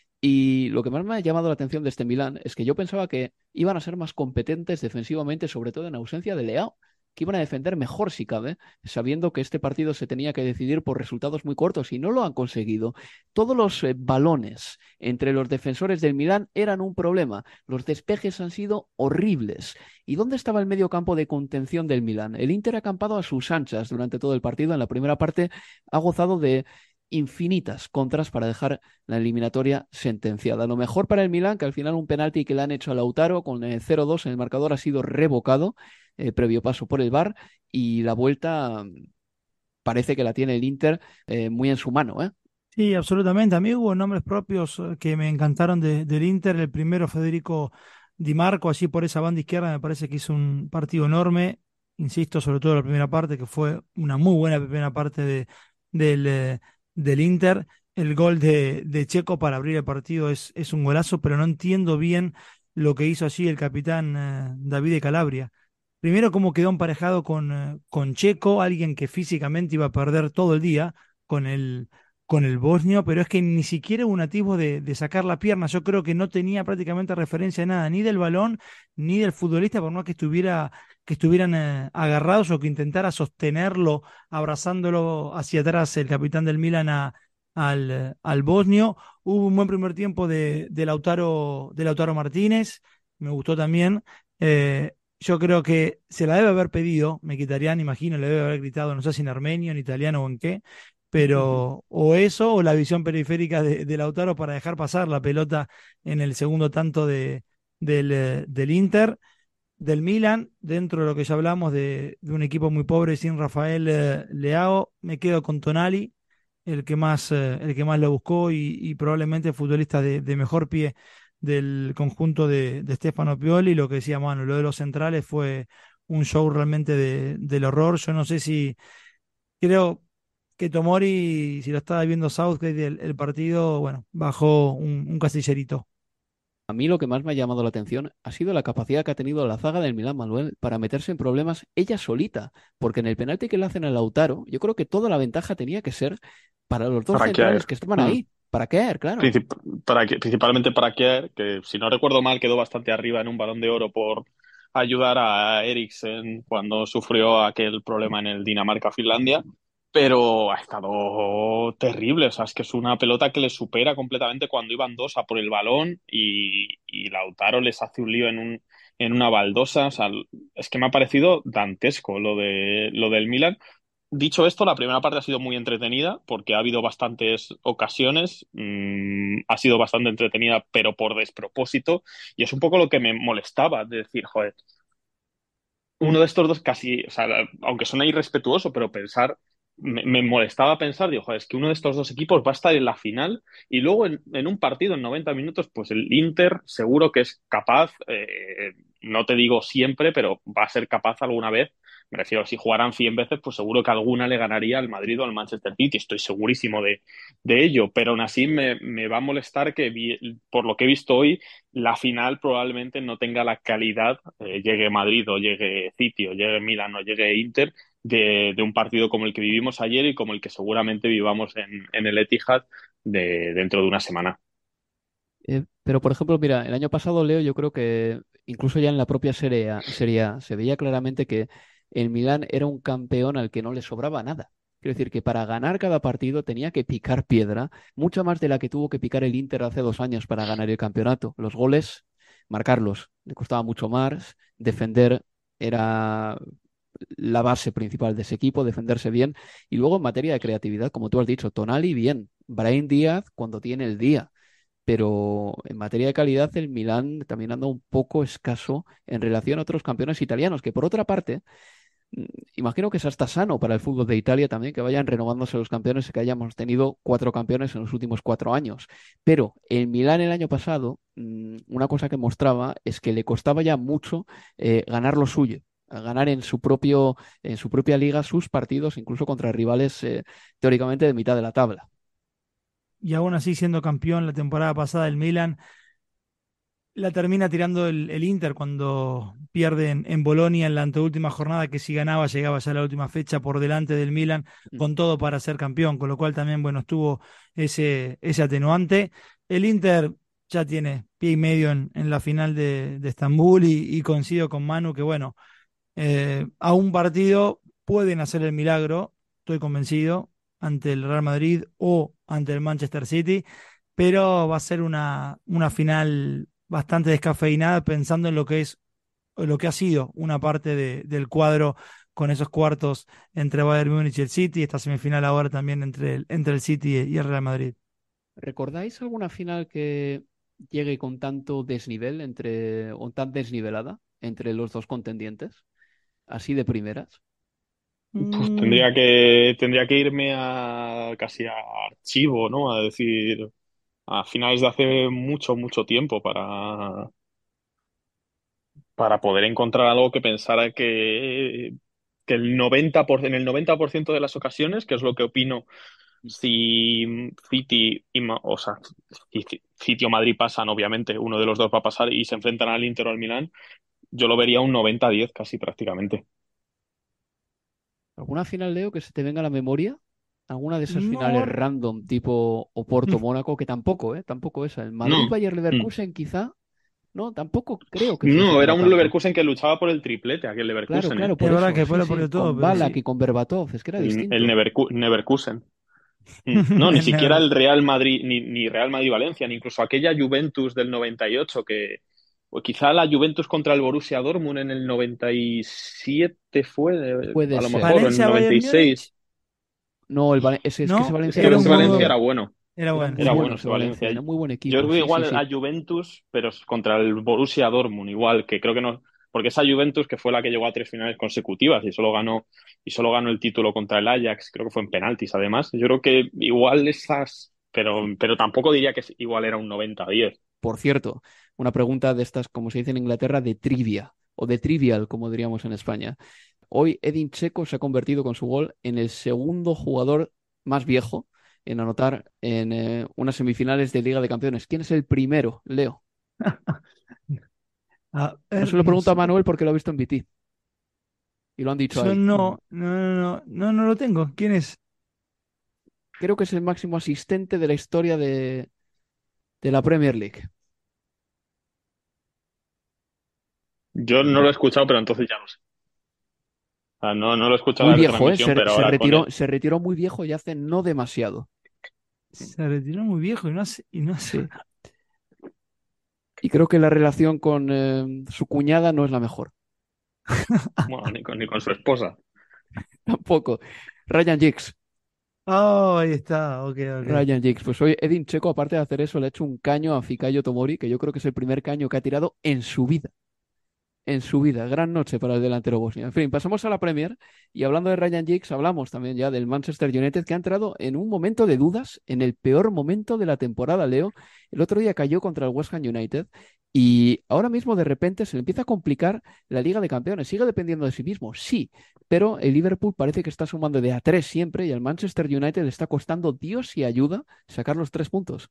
Y lo que más me ha llamado la atención de este Milán es que yo pensaba que iban a ser más competentes defensivamente, sobre todo en ausencia de Leao, que iban a defender mejor si cabe, sabiendo que este partido se tenía que decidir por resultados muy cortos, y no lo han conseguido. Todos los eh, balones entre los defensores del Milán eran un problema. Los despejes han sido horribles. ¿Y dónde estaba el medio campo de contención del Milán? El Inter ha acampado a sus anchas durante todo el partido. En la primera parte ha gozado de infinitas contras para dejar la eliminatoria sentenciada. Lo mejor para el Milán, que al final un penalti que le han hecho a Lautaro con el cero dos en el marcador ha sido revocado, eh, previo paso por el V A R, y la vuelta mm, parece que la tiene el Inter eh, muy en su mano, ¿eh? Sí, absolutamente. A mí hubo nombres propios eh, que me encantaron de- del Inter. El primero, Federico Di Marco, allí por esa banda izquierda, me parece que hizo un partido enorme. Insisto, sobre todo la primera parte, que fue una muy buena primera parte de, del, eh, del Inter. El gol de, de Checo para abrir el partido es, es un golazo, pero no entiendo bien lo que hizo allí el capitán eh, David de Calabria. Primero, cómo quedó emparejado con, eh, con Checo, alguien que físicamente iba a perder todo el día con el con el bosnio, pero es que ni siquiera hubo un atisbo de, de sacar la pierna. Yo creo que no tenía prácticamente referencia de nada, ni del balón, ni del futbolista, por más que estuviera, que estuvieran eh, agarrados o que intentara sostenerlo, abrazándolo hacia atrás el capitán del Milan a, al, eh, al bosnio. Hubo un buen primer tiempo de, de Lautaro, de Lautaro Martínez, me gustó también. Eh, yo creo que se la debe haber pedido, me quitarían, imagino, le debe haber gritado, no sé si en armenio, en italiano o en qué, pero o eso o la visión periférica de, de Lautaro para dejar pasar la pelota en el segundo tanto de, del, eh, del Inter. Del Milan, dentro de lo que ya hablamos de, de un equipo muy pobre sin Rafael eh, Leao, me quedo con Tonali, el que más, eh, el que más lo buscó y, y probablemente el futbolista de, de mejor pie del conjunto de, de Stefano Pioli. Lo que decía Manu, lo de los centrales fue un show realmente de, del horror. Yo no sé si, creo que Tomori, si lo estaba viendo Southgate, el, el partido, bueno, bajó un, un casillerito. A mí lo que más me ha llamado la atención ha sido la capacidad que ha tenido la zaga del Milán, Manuel, para meterse en problemas ella solita, porque en el penalti que le hacen a Lautaro, yo creo que toda la ventaja tenía que ser para los dos Para centrales Kjaer. que estaban Mm. ahí. Para Kjaer, claro. Princip- para que- principalmente para Kjaer, que si no recuerdo mal quedó bastante arriba en un Balón de Oro por ayudar a Eriksen cuando sufrió aquel problema en el Dinamarca-Finlandia, pero ha estado terrible. O sea, es que es una pelota que le supera completamente cuando iban dos a por el balón y, y Lautaro les hace un lío en un, en una baldosa. O sea, es que me ha parecido dantesco lo de, lo del Milan. Dicho esto, la primera parte ha sido muy entretenida porque ha habido bastantes ocasiones, mmm, ha sido bastante entretenida, pero por despropósito, y es un poco lo que me molestaba, de decir, joder, uno de estos dos casi, o sea, aunque suena irrespetuoso, pero pensar me, me molestaba pensar, digo, joder, es que uno de estos dos equipos va a estar en la final y luego en, en un partido en noventa minutos, pues el Inter seguro que es capaz, eh, no te digo siempre, pero va a ser capaz alguna vez. Me refiero, si jugaran cien veces, pues seguro que alguna le ganaría al Madrid o al Manchester City. Estoy segurísimo de, de ello, pero aún así me, me va a molestar que, vi, por lo que he visto hoy, la final probablemente no tenga la calidad, eh, llegue Madrid o llegue City o llegue Milan o llegue Inter, de, de un partido como el que vivimos ayer y como el que seguramente vivamos en, en el Etihad de, dentro de una semana. Eh, pero, por ejemplo, mira, el año pasado, Leo, yo creo que incluso ya en la propia Serie A, Serie A se veía claramente que el Milán era un campeón al que no le sobraba nada. Quiero decir que para ganar cada partido tenía que picar piedra, mucho más de la que tuvo que picar el Inter hace dos años para ganar el campeonato. Los goles, marcarlos, le costaba mucho más, defender era la base principal de ese equipo, defenderse bien. Y luego en materia de creatividad, como tú has dicho, Tonali bien, Brahim Díaz cuando tiene el día. Pero en materia de calidad el Milán también anda un poco escaso en relación a otros campeones italianos, que por otra parte, mm, imagino que es hasta sano para el fútbol de Italia también que vayan renovándose los campeones y que hayamos tenido cuatro campeones en los últimos cuatro años. Pero el Milán el año pasado, mm, una cosa que mostraba es que le costaba ya mucho eh, ganar lo suyo, a ganar en su propio, en su propia liga sus partidos, incluso contra rivales eh, teóricamente de mitad de la tabla. Y aún así, siendo campeón la temporada pasada, el Milan la termina tirando el, el Inter cuando pierde en, en Bolonia en la anteúltima jornada, que si ganaba llegaba ya a la última fecha por delante del Milan, con todo para ser campeón, con lo cual también, bueno, estuvo ese, ese atenuante. El Inter ya tiene pie y medio en, en la final de, de Estambul y, y coincido con Manu que, bueno, eh, a un partido pueden hacer el milagro, estoy convencido, ante el Real Madrid o ante el Manchester City, pero va a ser una, una final bastante descafeinada pensando en lo que es lo que ha sido una parte de, del cuadro con esos cuartos entre Bayern Múnich y el City, esta semifinal ahora también entre el, entre el City y el Real Madrid. ¿Recordáis alguna final que llegue con tanto desnivel entre o tan desnivelada entre los dos contendientes? Así de primeras. Pues tendría que, tendría que irme a casi a archivo, ¿no? A decir, a finales de hace mucho, mucho tiempo para, para poder encontrar algo que pensara que, que el noventa por, en el noventa por ciento de las ocasiones, que es lo que opino, si City, y, Ma- o sea, si City o Madrid pasan, obviamente, uno de los dos va a pasar y se enfrentan al Inter o al Milán, yo lo vería un noventa diez casi prácticamente. ¿Alguna final, Leo, que se te venga a la memoria? ¿Alguna de esas finales No, random tipo Oporto-Mónaco? Que tampoco, ¿eh? Tampoco esa. El No. Madrid-Bayern-Leverkusen quizá. No, tampoco creo que No, era funcionara un tanto. Leverkusen que luchaba por el triplete, aquel Claro, Leverkusen, ¿eh? claro, es por verdad eso. que Sí, fuera por sí. el todo, Con pero Ballack sí. y con Berbatov. Es que era El, el distinto. Neverku- Neverkusen. Mm. No, ni El siquiera Never- el Real Madrid, ni, ni Real Madrid-Valencia, ni incluso aquella Juventus del noventa y ocho, que, o quizá la Juventus contra el Borussia Dortmund en el noventa y siete fue, eh, Puede a lo ser. mejor, o en el Valencia noventa y Bayern seis. Múnich, No, el Valen- ese, es que ese no, Es Valencia que era era muy ese un muy Valencia bueno. era bueno, bueno, era Era bueno, muy era sí. bueno bueno ese ese Valencia. Valencia. Era muy buen Yo equipo. creo que Sí, sí, igual sí. a Juventus, pero contra el Borussia Dortmund, igual, que creo que no, porque esa Juventus que fue la que llegó a tres finales consecutivas y solo ganó, y solo ganó el título contra el Ajax, creo que fue en penaltis además. Yo creo que igual esas, pero, pero tampoco diría que igual era un noventa diez. Por cierto, una pregunta de estas, como se dice en Inglaterra, de trivia o de trivial, como diríamos en España. Hoy Edin Dzeko se ha convertido con su gol en el segundo jugador más viejo en anotar en eh, unas semifinales de Liga de Campeones. ¿Quién es el primero, Leo? A No ver, se lo no pregunto a sé. Manuel porque lo ha visto en B T y lo han dicho Yo ahí. no, no, no, no, no, no lo tengo. ¿Quién es? Creo que es el máximo asistente de la historia de, de la Premier League. Yo no lo he escuchado, pero entonces ya no sé. O sea, no, no lo he escuchado Muy en la viejo, ¿eh? retransmisión, Se, pero se ahora con retiró, él. se retiró muy viejo y hace no demasiado. Se retiró muy viejo y no hace, y no hace. Sí. Y creo que la relación con eh, su cuñada no es la mejor. Bueno, ni con, ni con su esposa. Tampoco. Ryan Giggs. Oh, ahí está, ok, ok. Ryan Giggs. Pues hoy Edin Dzeko, aparte de hacer eso, le ha hecho un caño a Fikayo Tomori, que yo creo que es el primer caño que ha tirado en su vida. en su vida. Gran noche para el delantero bosnio. En fin, pasamos a la Premier y hablando de Ryan Giggs, hablamos también ya del Manchester United que ha entrado en un momento de dudas, en el peor momento de la temporada, Leo. El otro día cayó contra el West Ham United y ahora mismo de repente se le empieza a complicar la Liga de Campeones. Sigue dependiendo de sí mismo, sí, pero el Liverpool parece que está sumando de a tres siempre y al Manchester United le está costando Dios y ayuda sacar los tres puntos.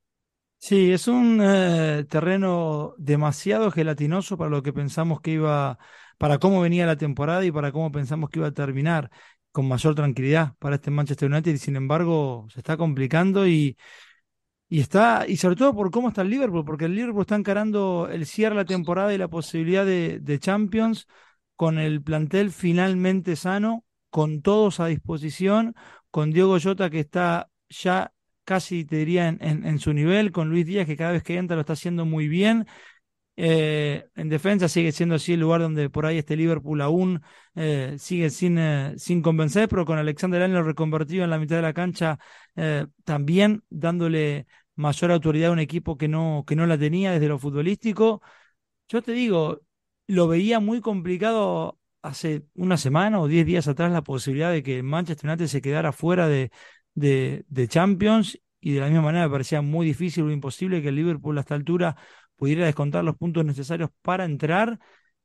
Sí, es un eh, terreno demasiado gelatinoso para lo que pensamos que iba, para cómo venía la temporada y para cómo pensamos que iba a terminar con mayor tranquilidad para este Manchester United y sin embargo se está complicando y, y está, y sobre todo por cómo está el Liverpool, porque el Liverpool está encarando el cierre de la temporada y la posibilidad de, de Champions con el plantel finalmente sano, con todos a disposición, con Diogo Jota que está ya casi te diría en, en, en su nivel, con Luis Díaz que cada vez que entra lo está haciendo muy bien. Eh, en defensa sigue siendo así el lugar donde por ahí este Liverpool aún eh, sigue sin, eh, sin convencer, pero con Alexander Arnold reconvertido en la mitad de la cancha, eh, también dándole mayor autoridad a un equipo que no, que no la tenía desde lo futbolístico. Yo te digo, lo veía muy complicado hace una semana o diez días atrás la posibilidad de que Manchester United se quedara fuera de, de, de Champions y de la misma manera me parecía muy difícil o imposible que el Liverpool a esta altura pudiera descontar los puntos necesarios para entrar,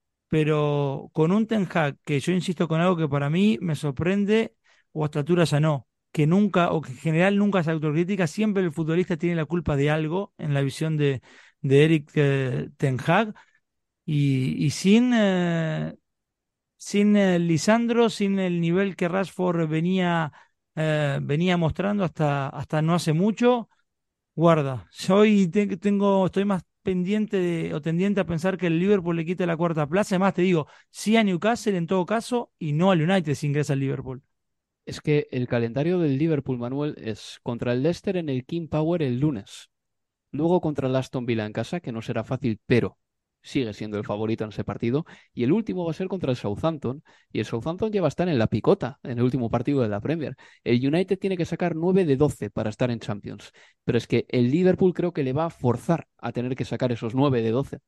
pero con un Ten Hag que yo insisto con algo que para mí me sorprende o a esta altura ya no, que nunca o que en general nunca se autocrítica, siempre el futbolista tiene la culpa de algo en la visión de, de Eric eh, Ten Hag. Y, y sin, eh, sin eh, Lisandro, sin el nivel que Rashford venía, eh, venía mostrando hasta, hasta no hace mucho, guarda. Yo hoy te- tengo, estoy más pendiente de, o tendiente a pensar que el Liverpool le quite la cuarta plaza. Además, te digo, sí a Newcastle en todo caso y no al United si ingresa al Liverpool. Es que el calendario del Liverpool, Manuel, es contra el Leicester en el King Power el lunes. Luego contra el Aston Villa en casa, que no será fácil, pero sigue siendo el favorito en ese partido. Y el último va a ser contra el Southampton. Y el Southampton ya va a estar en la picota en el último partido de la Premier. El United tiene que sacar nueve de doce para estar en Champions. Pero es que el Liverpool creo que le va a forzar a tener que sacar esos nueve de doce.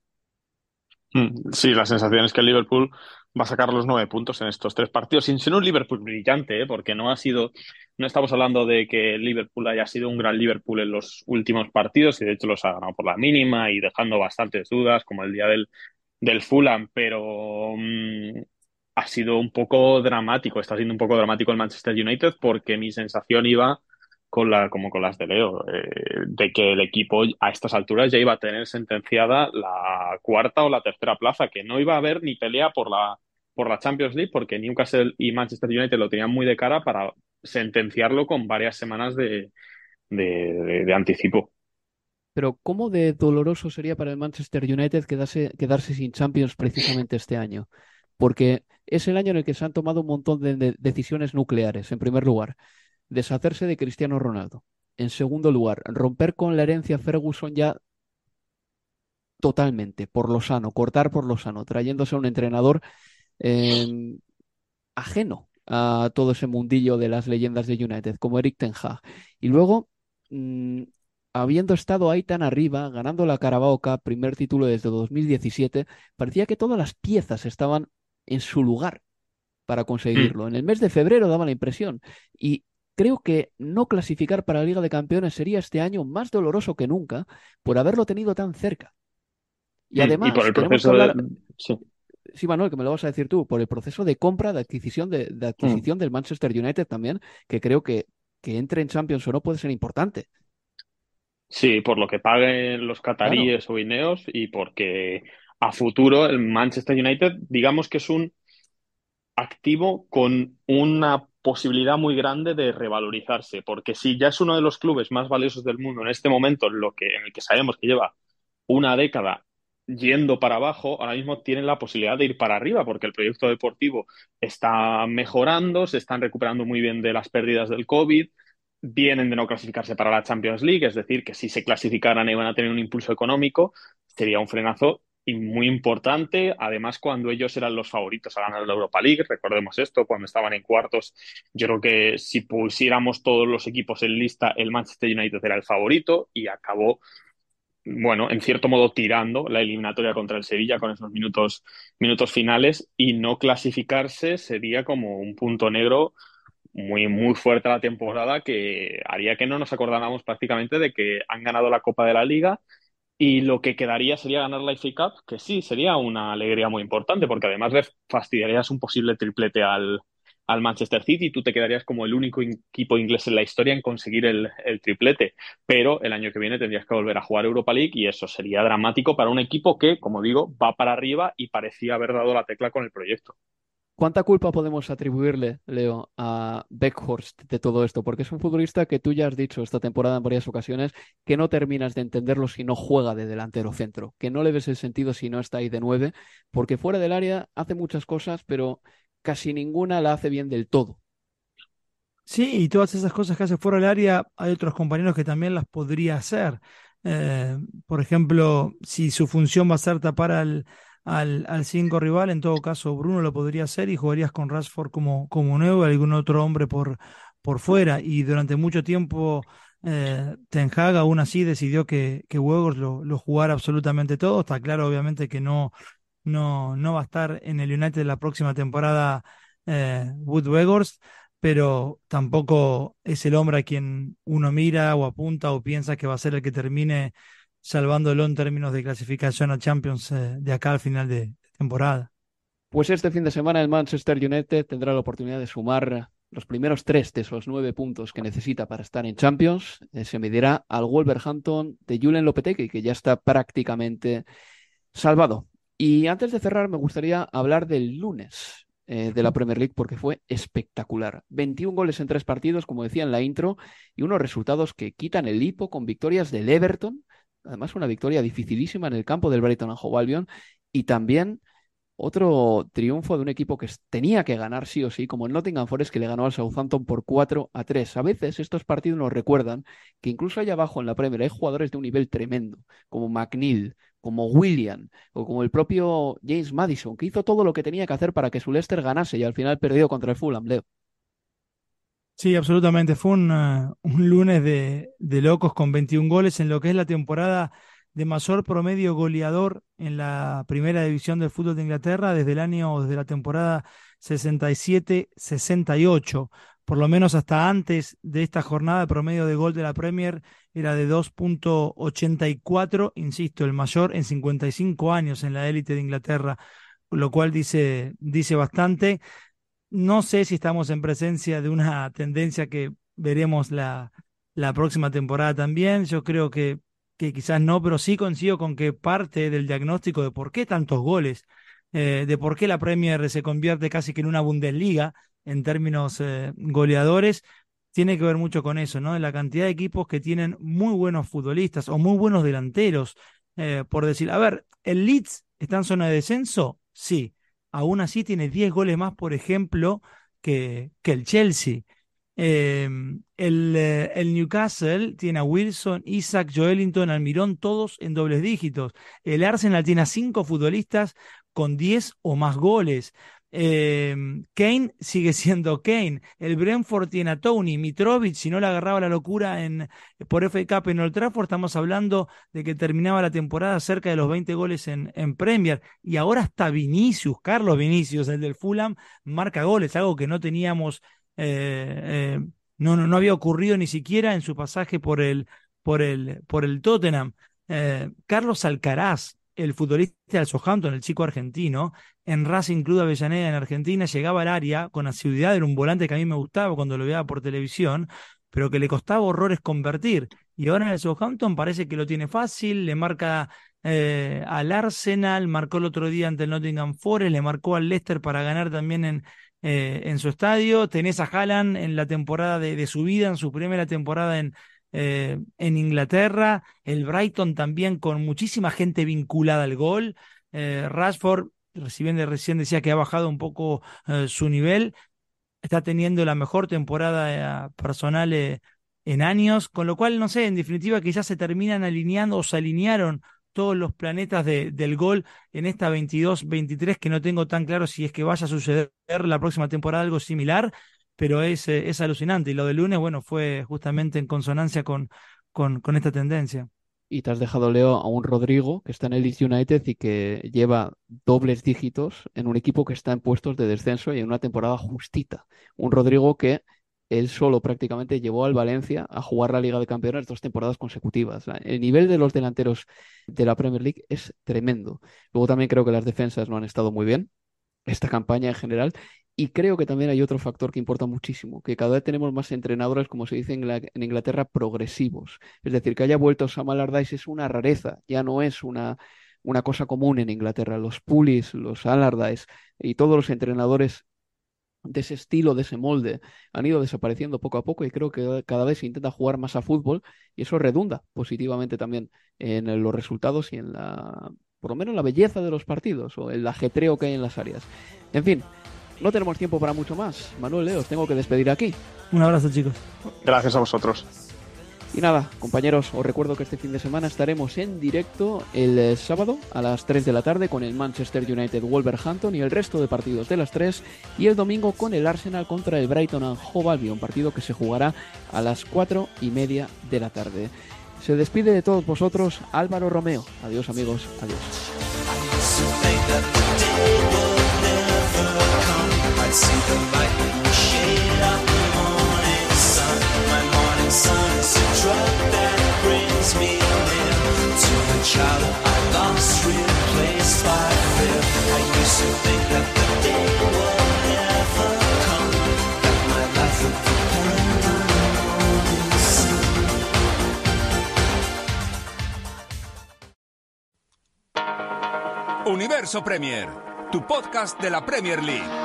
Mm, Sí, la sensación es que el Liverpool va a sacar los nueve puntos en estos tres partidos, sin ser un Liverpool brillante, ¿eh? Porque no ha sido, no estamos hablando de que el Liverpool haya sido un gran Liverpool en los últimos partidos, y de hecho los ha ganado por la mínima y dejando bastantes dudas, como el día del, del Fulham, pero mm, ha sido un poco dramático, está siendo un poco dramático el Manchester United, porque mi sensación iba con la, como con las de Leo, eh, de que el equipo a estas alturas ya iba a tener sentenciada la cuarta o la tercera plaza, que no iba a haber ni pelea por la, por la Champions League, porque Newcastle y Manchester United lo tenían muy de cara para sentenciarlo con varias semanas de, de, de, de anticipo. Pero ¿cómo de doloroso sería para el Manchester United quedarse, quedarse sin Champions precisamente este año? Porque es el año en el que se han tomado un montón de, de decisiones nucleares. En primer lugar, deshacerse de Cristiano Ronaldo. En segundo lugar, romper con la herencia Ferguson ya totalmente, por lo sano, cortar por lo sano, trayéndose a un entrenador eh, ajeno a todo ese mundillo de las leyendas de United, como Eric Ten Hag. Y luego, mmm, habiendo estado ahí tan arriba, ganando la Carabao Cup, primer título desde dos mil diecisiete, parecía que todas las piezas estaban en su lugar para conseguirlo. En el mes de febrero daba la impresión. Y creo que no clasificar para la Liga de Campeones sería este año más doloroso que nunca por haberlo tenido tan cerca. Y Mm, Y por además, el tenemos que proceso de... hablar, Sí. sí, Manuel, que me lo vas a decir tú, por el proceso de compra, de adquisición, de, de Mm. adquisición del Manchester United también, que creo que que entre en Champions o no puede ser importante. Sí, por lo que paguen los Claro. cataríes o guineos y porque a futuro el Manchester United, digamos que es un activo con una posibilidad muy grande de revalorizarse, porque si ya es uno de los clubes más valiosos del mundo en este momento, en, lo que, en el que sabemos que lleva una década yendo para abajo, ahora mismo tienen la posibilidad de ir para arriba, porque el proyecto deportivo está mejorando, se están recuperando muy bien de las pérdidas del COVID, vienen de no clasificarse para la Champions League, es decir, que si se clasificaran iban a tener un impulso económico, sería un frenazo y muy importante, además cuando ellos eran los favoritos a ganar la Europa League, recordemos esto, cuando estaban en cuartos, yo creo que si pusiéramos todos los equipos en lista, el Manchester United era el favorito y acabó bueno, en cierto modo tirando la eliminatoria contra el Sevilla con esos minutos, minutos finales, y no clasificarse sería como un punto negro muy, muy fuerte a la temporada que haría que no nos acordáramos prácticamente de que han ganado la Copa de la Liga y lo que quedaría sería ganar la F A Cup, que sí, sería una alegría muy importante porque además le fastidiarías un posible triplete al, al Manchester City y tú te quedarías como el único equipo inglés en la historia en conseguir el, el triplete. Pero el año que viene tendrías que volver a jugar Europa League y eso sería dramático para un equipo que, como digo, va para arriba y parecía haber dado la tecla con el proyecto. ¿Cuánta culpa podemos atribuirle, Leo, a Weghorst de todo esto? Porque es un futbolista que tú ya has dicho esta temporada en varias ocasiones que no terminas de entenderlo si no juega de delantero centro, que no le ves el sentido si no está ahí de nueve, porque fuera del área hace muchas cosas, pero casi ninguna la hace bien del todo. Sí, y todas esas cosas que hace fuera del área, hay otros compañeros que también las podría hacer. Eh, por ejemplo, si su función va a ser tapar al, al, al cinco rival, en todo caso Bruno lo podría hacer y jugarías con Rashford como, como nuevo y algún otro hombre por, por fuera. Y durante mucho tiempo eh, Ten Hag aún así decidió que, que Weghorst lo, lo jugara absolutamente todo. Está claro, obviamente, que no, no, no va a estar en el United la próxima temporada eh, Wood Weghorst, pero tampoco es el hombre a quien uno mira o apunta o piensa que va a ser el que termine salvándolo en términos de clasificación a Champions eh, de acá al final de temporada. Pues este fin de semana el Manchester United tendrá la oportunidad de sumar los primeros tres de esos nueve puntos que necesita para estar en Champions. Eh, se medirá al Wolverhampton de Julen Lopetegui, que ya está prácticamente salvado. Y antes de cerrar, me gustaría hablar del lunes eh, de la Premier League porque fue espectacular. veintiún goles en tres partidos, como decía en la intro, y unos resultados que quitan el hipo con victorias del Everton, además una victoria dificilísima en el campo del Brighton and Hove Albion, y también otro triunfo de un equipo que tenía que ganar sí o sí, como el Nottingham Forest, que le ganó al Southampton por cuatro a tres. A veces estos partidos nos recuerdan que incluso allá abajo en la Premier hay jugadores de un nivel tremendo, como McNeil, como Willian o como el propio James Maddison, que hizo todo lo que tenía que hacer para que su Leicester ganase y al final perdió contra el Fulham, Leo. Sí, absolutamente. Fue un, uh, un lunes de, de locos con veintiún goles en lo que es la temporada de mayor promedio goleador en la primera división del fútbol de Inglaterra desde el año, desde la temporada sesenta y siete sesenta y ocho. Por lo menos hasta antes de esta jornada, el promedio de gol de la Premier era de dos punto ochenta y cuatro, insisto, el mayor en cincuenta y cinco años en la élite de Inglaterra, lo cual dice, dice bastante. No sé si estamos en presencia de una tendencia que veremos la, la próxima temporada también. Yo creo que, que quizás no, pero sí coincido con que parte del diagnóstico de por qué tantos goles, eh, de por qué la Premier se convierte casi que en una Bundesliga en términos eh, goleadores, tiene que ver mucho con eso, ¿no? La cantidad de equipos que tienen muy buenos futbolistas o muy buenos delanteros, eh, por decir, a ver, ¿el Leeds está en zona de descenso? Sí. Aún así tiene diez goles más, por ejemplo, que, que el Chelsea. Eh, el, eh, el Newcastle tiene a Wilson, Isaac, Joelinton, Almirón, todos en dobles dígitos. El Arsenal tiene a cinco futbolistas con diez o más goles. Eh, Kane sigue siendo Kane. El Brentford tiene a Tony, Mitrovic, si no le agarraba la locura en, por F A Cup en Old Trafford, estamos hablando de que terminaba la temporada cerca de los veinte goles en, en Premier. Y ahora hasta Vinicius, Carlos Vinicius, el del Fulham, marca goles, algo que no teníamos, eh, eh, no, no, no había ocurrido ni siquiera en su pasaje por el, por el, por el Tottenham. Eh, Carlos Alcaraz, el futbolista del Southampton, el chico argentino, en Racing Club de Avellaneda en Argentina, llegaba al área con asiduidad, era un volante que a mí me gustaba cuando lo veía por televisión, pero que le costaba horrores convertir. Y ahora en el Southampton parece que lo tiene fácil, le marca eh, al Arsenal, marcó el otro día ante el Nottingham Forest, le marcó al Leicester para ganar también en, eh, en su estadio. Tenés a Haaland en la temporada de, de su vida, en su primera temporada en Eh, en Inglaterra, el Brighton también con muchísima gente vinculada al gol. eh, Rashford, recién, recién decía que ha bajado un poco eh, su nivel, está teniendo la mejor temporada eh, personal eh, en años, con lo cual, no sé, en definitiva quizás se terminan alineando o se alinearon todos los planetas de, del gol en esta veintidós veintitrés, que no tengo tan claro si es que vaya a suceder la próxima temporada algo similar, pero es, es alucinante. Y lo del lunes, bueno, fue justamente en consonancia con, con, con esta tendencia. y te has dejado, Leo, a un Rodrigo que está en el Leeds United y que lleva dobles dígitos en un equipo que está en puestos de descenso y en una temporada justita. Un Rodrigo que él solo prácticamente llevó al Valencia a jugar la Liga de Campeones dos temporadas consecutivas. El nivel de los delanteros de la Premier League es tremendo. Luego también creo que las defensas no han estado muy bien, esta campaña en general. Y creo que también hay otro factor que importa muchísimo, que cada vez tenemos más entrenadores, como se dice en, la, en Inglaterra, progresivos. Es decir, que haya vuelto Sam Allardyce es una rareza, ya no es una, una cosa común en Inglaterra. Los Pulis, los Allardyce y todos los entrenadores de ese estilo, de ese molde, han ido desapareciendo poco a poco y creo que cada vez se intenta jugar más a fútbol y eso redunda positivamente también en los resultados y en la, por lo menos en la belleza de los partidos o el ajetreo que hay en las áreas. En fin, no tenemos tiempo para mucho más. Manuel, Leo, os tengo que despedir aquí. Un abrazo, chicos. Gracias a vosotros. Y nada, compañeros, os recuerdo que este fin de semana estaremos en directo el eh, sábado a las tres de la tarde con el Manchester United Wolverhampton y el resto de partidos de las tres, y el domingo con el Arsenal contra el Brighton and Hove Albion, partido que se jugará a las cuatro y media de la tarde. Se despide de todos vosotros Álvaro Romeo. Adiós, amigos. Adiós. See the lightning shade of the morning sun. My morning sun is a drug that brings me near to the child I lost, replaced by fear. I used to think that the day would never come, that my life would depend on the morning sun. Universo Premier, tu podcast de la Premier League.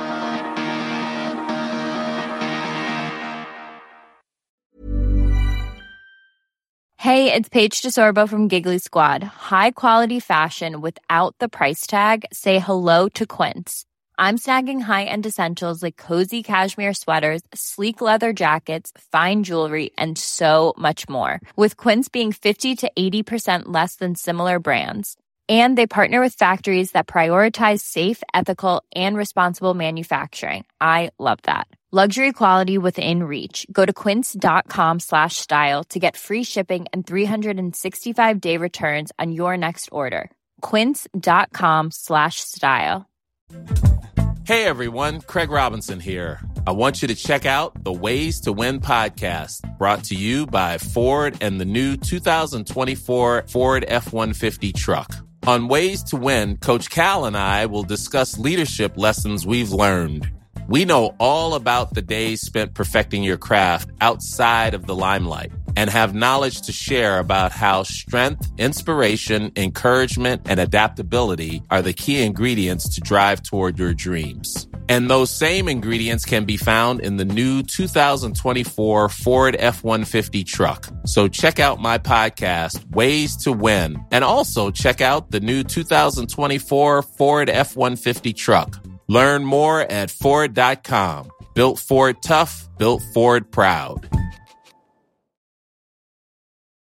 Hey, it's Paige DeSorbo from Giggly Squad. High quality fashion without the price tag. Say hello to Quince. I'm snagging high-end essentials like cozy cashmere sweaters, sleek leather jackets, fine jewelry, and so much more. With Quince being fifty to eighty percent less than similar brands. And they partner with factories that prioritize safe, ethical, and responsible manufacturing. I love that. Luxury quality within reach. Go to quince.com slash style to get free shipping and three sixty-five day returns on your next order. Quince.com slash style. Hey everyone, Craig Robinson here. I want you to check out the Ways to Win podcast, brought to you by Ford and the new two thousand twenty-four Ford F one fifty truck. On Ways to Win, Coach Cal and I will discuss leadership lessons we've learned. We know all about the days spent perfecting your craft outside of the limelight and have knowledge to share about how strength, inspiration, encouragement, and adaptability are the key ingredients to drive toward your dreams. And those same ingredients can be found in the new two thousand twenty-four Ford F one fifty truck. So check out my podcast, Ways to Win, and also check out the new two thousand twenty-four Ford F one fifty truck. Learn more at Ford dot com. Built Ford tough, built Ford proud.